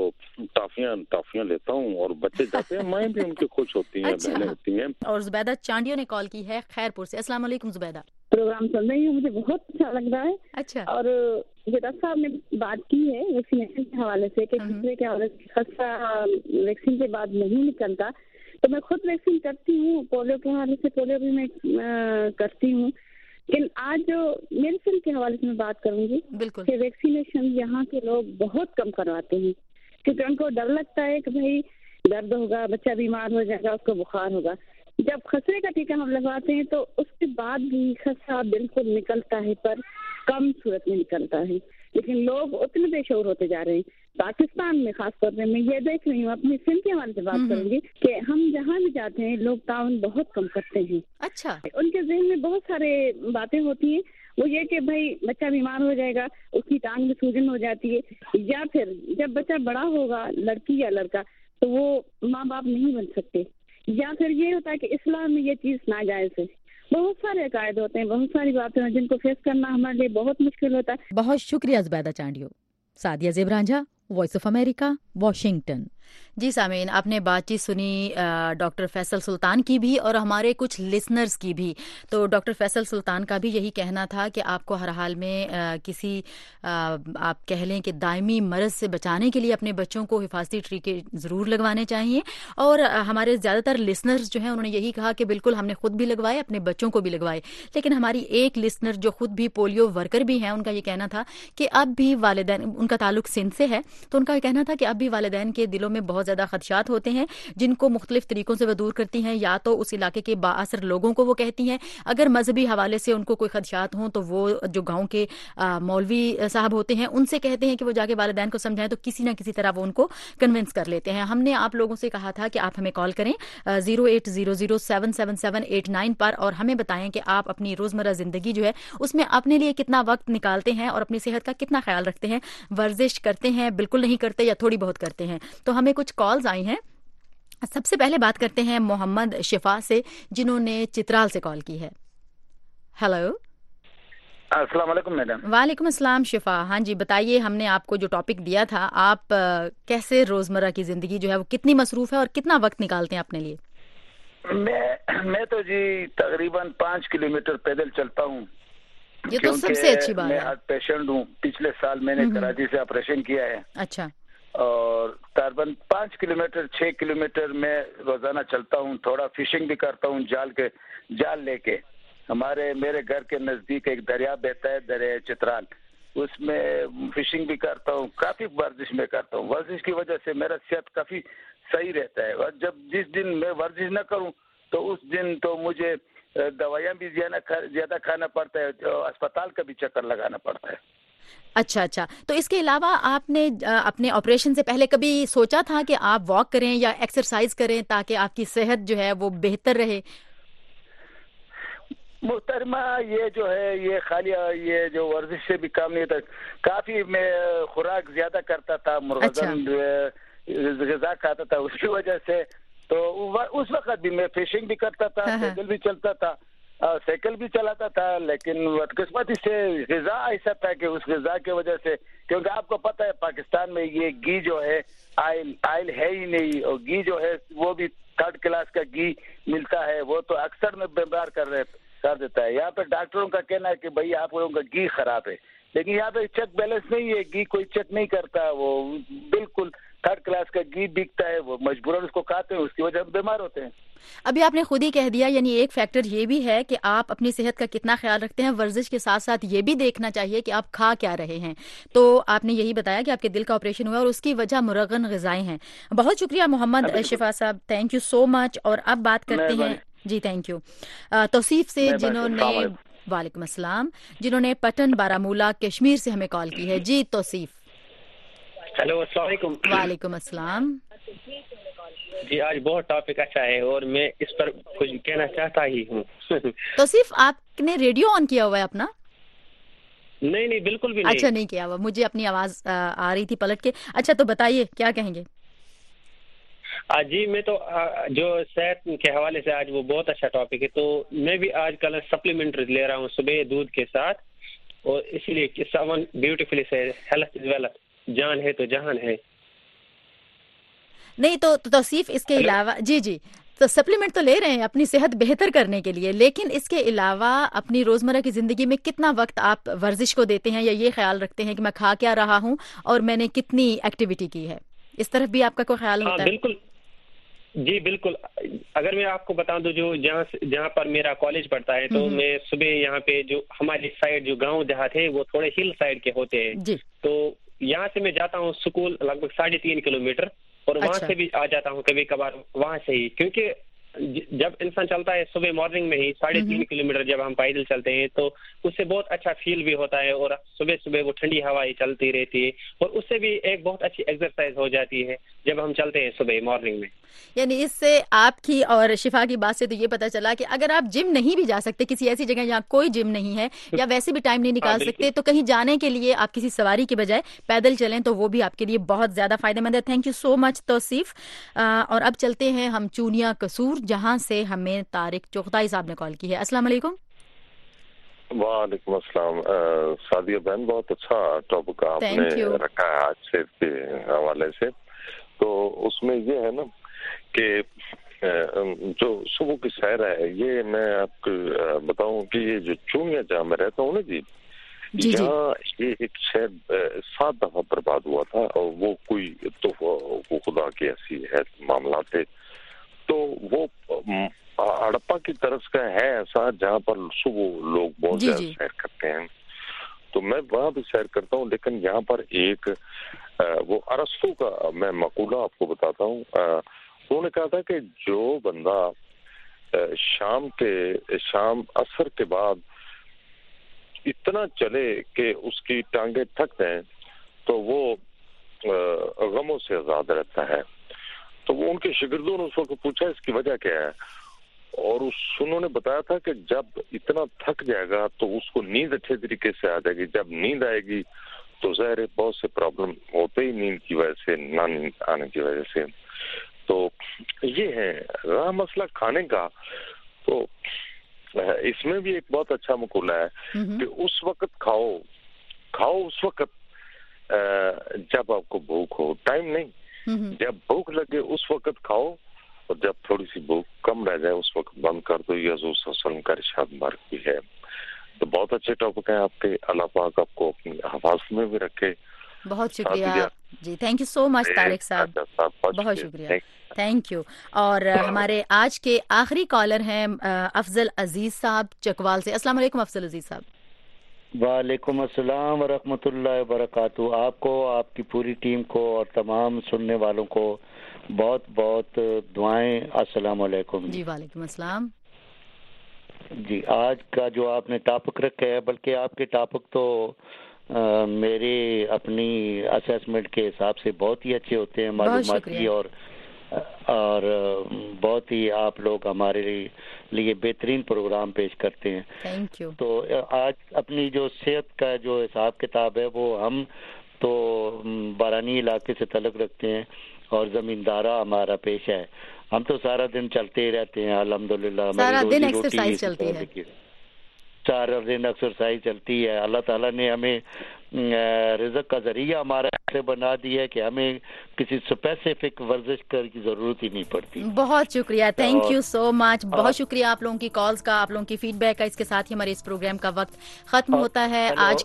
ٹافیاں لیتا ہوں اور بچے جاتے ہیں، مائیں بھی ان کی خوش ہوتی ہیں، بہنیں ہوتی ہیں. اور زبیدہ چانڈیو نے کال کی ہے خیرپور سے. السلام علیکم زبیدہ. پروگرام چل رہی ہے، مجھے بہت اچھا لگ رہا ہے. اچھا. اور ڈاکٹر صاحب نے بات کی ہے ویکسینیشن کے حوالے سے کہ خطرے کے حوالے سے خدشہ ویکسین کے بعد نہیں نکلتا. تو میں خود ویکسین کرتی ہوں، پولیو کے حوالے سے پولیو بھی میں کرتی ہوں. لیکن آج جو میڈیسن کے حوالے سے میں بات کروں گی کہ ویکسینیشن یہاں کے لوگ بہت کم کرواتے ہیں، کیونکہ ان کو ڈر لگتا ہے کہ بھائی درد ہوگا، بچہ بیمار ہو جائے گا، اس کو بخار ہوگا. جب خسرے کا ٹیکہ ہم لگواتے ہیں تو اس کے بعد بھی خسرہ بالکل نکلتا ہے، پر کم صورت میں نکلتا ہے. لیکن لوگ اتنے بے شعور ہوتے جا رہے ہیں. پاکستان میں خاص طور پہ میں یہ دیکھ رہی ہوں، اپنی سندھ کے حوالے سے بات کروں گی کہ ہم جہاں بھی جاتے ہیں لوگ تعاون بہت کم کرتے ہیں. اچھا. ان کے ذہن میں بہت سارے باتیں ہوتی ہیں، وہ یہ کہ بھائی بچہ بیمار ہو جائے گا، اس کی ٹانگ میں سوجن ہو جاتی ہے، یا پھر جب بچہ بڑا ہوگا لڑکی یا لڑکا تو وہ ماں باپ نہیں بن سکتے، یا پھر یہ ہوتا ہے کہ اسلام میں یہ چیز ناجائز ہے. بہت سارے عقائد ہوتے ہیں، بہت ساری باتیں ہیں جن کو فیس کرنا ہمارے لیے بہت مشکل ہوتا ہے. بہت شکریہ Zubaida Chandio. Sadia Zeb Ranjha, Voice of America, Washington. جی سامعین، آپ نے بات چیت سنی ڈاکٹر فیصل سلطان کی بھی اور ہمارے کچھ لسنرز کی بھی. تو ڈاکٹر فیصل سلطان کا بھی یہی کہنا تھا کہ آپ کو ہر حال میں کسی آپ کہہ لیں کہ دائمی مرض سے بچانے کے لیے اپنے بچوں کو حفاظتی ٹیکے ضرور لگوانے چاہیے. اور ہمارے زیادہ تر لسنرز جو ہیں انہوں نے یہی کہا کہ بالکل ہم نے خود بھی لگوائے، اپنے بچوں کو بھی لگوائے. لیکن ہماری ایک لسنر جو خود بھی پولیو ورکر بھی ہیں، ان کا یہ کہنا تھا کہ اب بھی والدین، ان کا تعلق سندھ سے ہے، تو ان کا یہ کہنا تھا کہ اب بھی والدین کے دلوں میں بہت زیادہ خدشات ہوتے ہیں جن کو مختلف طریقوں سے وہ دور کرتی ہیں. یا تو اس علاقے کے بااثر لوگوں کو وہ کہتی ہیں، اگر مذہبی حوالے سے ان کو کوئی خدشات ہوں تو وہ جو گاؤں کے مولوی صاحب ہوتے ہیں ان سے کہتے ہیں کہ وہ جا کے والدین کو سمجھائیں، تو کسی نہ کسی طرح وہ ان کو کنونس کر لیتے ہیں. ہم نے آپ لوگوں سے کہا تھا کہ آپ ہمیں کال کریں 080077789 پر اور ہمیں بتائیں کہ آپ اپنی روزمرہ زندگی جو ہے اس میں اپنے لیے کتنا وقت نکالتے ہیں اور اپنی صحت کا کتنا خیال رکھتے ہیں. ورزش کرتے ہیں، بالکل نہیں کرتے، یا تھوڑی بہت کرتے ہیں؟ تو ہمیں کچھ کالز آئی ہیں. سب سے پہلے بات کرتے ہیں محمد شفا سے جنہوں نے چترال سے کال کی ہے. ہیلو، السلام علیکم میڈم. وعلیکم السلام شفا. ہاں جی بتائیے، ہم نے آپ کو جو ٹاپک دیا تھا، آپ کیسے روزمرہ کی زندگی جو ہے وہ کتنی مصروف ہے اور کتنا وقت نکالتے ہیں اپنے لیے؟ میں تو جی تقریباً 5 کلومیٹر پیدل چلتا ہوں. یہ تو سب سے اچھی بات ہے. میں ہارٹ پیشنٹ ہوں، پچھلے سال میں نے کراچی سے آپریشن کیا ہے. اچھا. اور تقریباً 5 کلومیٹر 6 کلومیٹر میں روزانہ چلتا ہوں. تھوڑا فشنگ بھی کرتا ہوں جال لے کے. میرے گھر کے نزدیک ایک دریا بہتا ہے، دریا چترال، اس میں فشنگ بھی کرتا ہوں. کافی ورزش میں کرتا ہوں. ورزش کی وجہ سے میرا صحت کافی صحیح رہتا ہے. اور جس دن میں ورزش نہ کروں تو اس دن تو مجھے دوائیاں بھی زیادہ کھانا پڑتا ہے، اسپتال کا بھی چکر لگانا پڑتا ہے. اچھا اچھا. تو اس کے علاوہ آپ نے اپنے آپریشن سے پہلے کبھی سوچا تھا کہ آپ واک کریں یا ایکسرسائز کریں تاکہ آپ کی صحت جو ہے وہ بہتر رہے؟ محترمہ، یہ جو ہے یہ خالی یہ جو ورزش سے بھی کام نہیں ہوتا. کافی میں خوراک زیادہ کرتا تھا، مرغن غذا کھاتا تھا، اس کی وجہ سے تو اس وقت بھی میں فشنگ بھی کرتا تھا، پیدل بھی چلتا تھا. साइकिल भी चलाता था, लेकिन बदकिस्मती से ग़िज़ा ऐसा था कि उस ग़िज़ा की वजह से, क्योंकि आपको पता है पाकिस्तान में ये घी जो है आयल है ही नहीं, और घी जो है वो भी 3rd क्लास का घी मिलता है, वो तो अक्सर में बीमार कर देता है। यहाँ पे डॉक्टरों का कहना है कि भाई आप लोगों का घी खराब है, लेकिन यहाँ पे चेक बैलेंस नहीं है, घी कोई चेक नहीं करता, वो बिल्कुल 3rd क्लास का घी बिकता है, वो मजबूरन उसको खाते हैं, उसकी वजह से बीमार होते हैं। अभी आपने खुद ही कह दिया, यानी एक फैक्टर ये भी है कि आप अपनी सेहत का कितना ख्याल रखते हैं, वर्जिश के साथ साथ ये भी देखना चाहिए कि आप खा क्या रहे हैं। तो आपने यही बताया कि आपके दिल का ऑपरेशन हुआ और उसकी वजह मुरगन ग़िज़ाएं हैं। बहुत शुक्रिया मोहम्मद शिफा साहब, थैंक यू सो मच। और अब बात करते हैं जी, थैंक यू, तौसीफ से, जिन्होंने वालेकुम अस्सलाम, जिन्होंने पटन बारामूला कश्मीर से हमें कॉल की है। जी तौसीफ। हेलो, अस्सलाम वालेकुम। वालेकुम अस्सलाम जी, आज बहुत टॉपिक अच्छा है और मैं इस पर कुछ कहना चाहता ही हूँ। तौसीफ, आपने रेडियो ऑन किया हुआ है अपना? नहीं, बिल्कुल भी नहीं। अच्छा, नहीं किया हुआ, मुझे अपनी आवाज आ रही थी पलट के। अच्छा, तो बताइए क्या कहेंगे? जी, मैं तो जो सेहत के हवाले से आज वो बहुत अच्छा टॉपिक है, तो मैं भी आजकल सप्लीमेंट्री ले रहा हूँ सुबह दूध के साथ, और इसीलिए समवन ब्यूटीफुली से हेल्थ इज वेल्थ, जान है तो जहान है। नहीं तो तौसीफ, इसके अलावा जी, तो सप्लीमेंट तो ले रहे हैं अपनी सेहत बेहतर करने के लिए, लेकिन इसके अलावा अपनी रोजमर्रा की जिंदगी में कितना वक्त आप वर्जिश को देते हैं, या ये ख्याल रखते हैं कि मैं खा क्या रहा हूँ और मैंने कितनी एक्टिविटी की है? इस तरफ भी आपका कोई ख्याल होता है? बिल्कुल जी, बिल्कुल। अगर मैं आपको बता दूं, जो जहाँ पर मेरा कॉलेज पढ़ता है, तो मैं सुबह यहाँ पे जो हमारी साइड जो गांव देहात है वो थोड़े हिल साइड के होते हैं, तो यहाँ से मैं जाता हूँ स्कूल लगभग 3.5 किलोमीटर, और वहाँ से भी आ जाता हूँ कभी कभार वहाँ से ही, क्योंकि जब इंसान चलता है सुबह मॉर्निंग में ही 3.5 किलोमीटर जब हम पैदल चलते हैं, तो उससे बहुत अच्छा फील भी होता है, और सुबह सुबह वो ठंडी हवाएं चलती रहती है, और उससे भी एक बहुत अच्छी एक्सरसाइज हो जाती है जब हम चलते हैं सुबह मॉर्निंग में। यानी इससे आपकी और शिफा की बात से तो ये पता चला कि अगर आप जिम नहीं भी जा सकते, किसी ऐसी जगह जहाँ कोई जिम नहीं है, या वैसे भी टाइम नहीं निकाल सकते, तो कहीं जाने के लिए आप किसी सवारी के बजाय पैदल चलें, तो वो भी आपके लिए बहुत ज्यादा फायदेमंद है। Thank you so much Tauseef. और अब चलते हैं हम चूनिया कसूर, जहाँ से हमें तारिक चोगताई साहब ने कॉल की है। अस्सलाम वालेकुम। वालेकुम अस्सलाम। सादिया बहन, बहुत अच्छा टॉपिक आपने रखा है आज से के हवाले से। तो उसमें ये है ना कि जो सुबह की सैर है, ये मैं आपको बताऊं कि ये जो चूनिया जहाँ मैं रहता हूँ ना जी, यहाँ ये एक शहर 7 दफा बर्बाद हुआ था, और वो कोई तो वो खुदा की ऐसी है मामला थे, तो वो हड़प्पा की तरफ का है ऐसा, जहाँ पर सुबह लोग बहुत ज्यादा सैर करते हैं, तो मैं वहाँ भी सैर करता हूँ। लेकिन यहाँ पर एक वो अरस्तु का मैं मकूला आपको बताता हूँ। उन्होंने कहा था कि जो बंदा शाम असर के बाद इतना चले कि उसकी टांगे थक जाएं, तो वो गमों से आजाद रहता है। तो वो उनके शागिर्दों ने उस वक्त पूछा इसकी वजह क्या है, और उन्होंने बताया था कि जब इतना थक जाएगा तो उसको नींद अच्छे तरीके से आ जाएगी। जब नींद आएगी तो ज़ाहिर है बहुत से प्रॉब्लम होते ही नींद की वजह से, ना नींद आने की वजह से। तो ये है रहा मसला खाने का, तो इसमें भी एक बहुत अच्छा मकूला है कि उस वक्त खाओ उस वक्त जब आपको भूख हो, टाइम नहीं, जब भूख लगे उस वक्त खाओ, और जब थोड़ी सी भूख कम रह जाए उस वक्त बंद कर दो। ये हज़ूर सल्लल्लाहु अलैहि वसल्लम का इरशाद मुबारक भी है। तो बहुत अच्छे टॉपिक हैं आपके, अल्लाह पाक आपको अपनी हिफाज़त में भी रखे। बहुत शुक्रिया जी, thank you so much Tariq साहब, बहुत शुक्रिया, थैंक यू। और हमारे आज के आखिरी कॉलर हैं अफजल अजीज साहब चकवाल से। अस्सलाम वालेकुम अफजल अजीज साहब। वालेकुम अस्सलाम व रहमतुल्लाहि व बरकातुहू। आपको, आपकी पूरी टीम को और तमाम सुनने वालों को बहुत बहुत दुआएं। अस्सलाम वालेकुम जी। वालेकुम अस्सलाम जी। आज का जो आपने टॉपिक रखा है, बल्कि आपके टॉपिक तो मेरे अपनी असेसमेंट के हिसाब से बहुत ही अच्छे होते हैं, मालूमाती, और बहुत ही आप लोग हमारे लिए बेहतरीन प्रोग्राम पेश करते हैं। Thank you. तो आज अपनी जो सेहत का जो हिसाब किताब है वो हम تو بارانی علاقے سے تعلق رکھتے ہیں اور زمیندارہ ہمارا پیشہ ہے. ہم تو سارا دن چلتے ہی رہتے ہیں الحمدللہ. سارا دن ایکسرسائز چلتی ہے. سارا دن ایکسرسائز چلتی ہے. اللہ تعالیٰ نے ہمیں رزق کا ذریعہ ہمارا ایسے بنا دیا ہے کہ ہمیں کسی اسپیسیفک ورزش کی ضرورت ہی نہیں پڑتی. بہت شکریہ, تھینک یو سو مچ. بہت شکریہ آپ لوگوں کی کالز کا, آپ لوگوں کی فیڈ بیک کا. اس کے ساتھ ہی ہمارے اس پروگرام کا وقت ختم ہوتا ہے. آج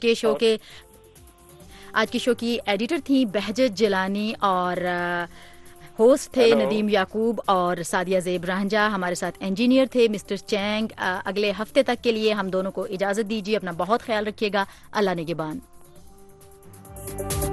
کے شو کی ایڈیٹر تھیں بہجت جیلانی اور ہوسٹ تھے ندیم یعقوب اور سعدیہ زیب رہنجا. ہمارے ساتھ انجینئر تھے مسٹر چینگ. اگلے ہفتے تک کے لیے ہم دونوں کو اجازت دیجیے. اپنا بہت خیال رکھیے گا. اللہ نگہبان.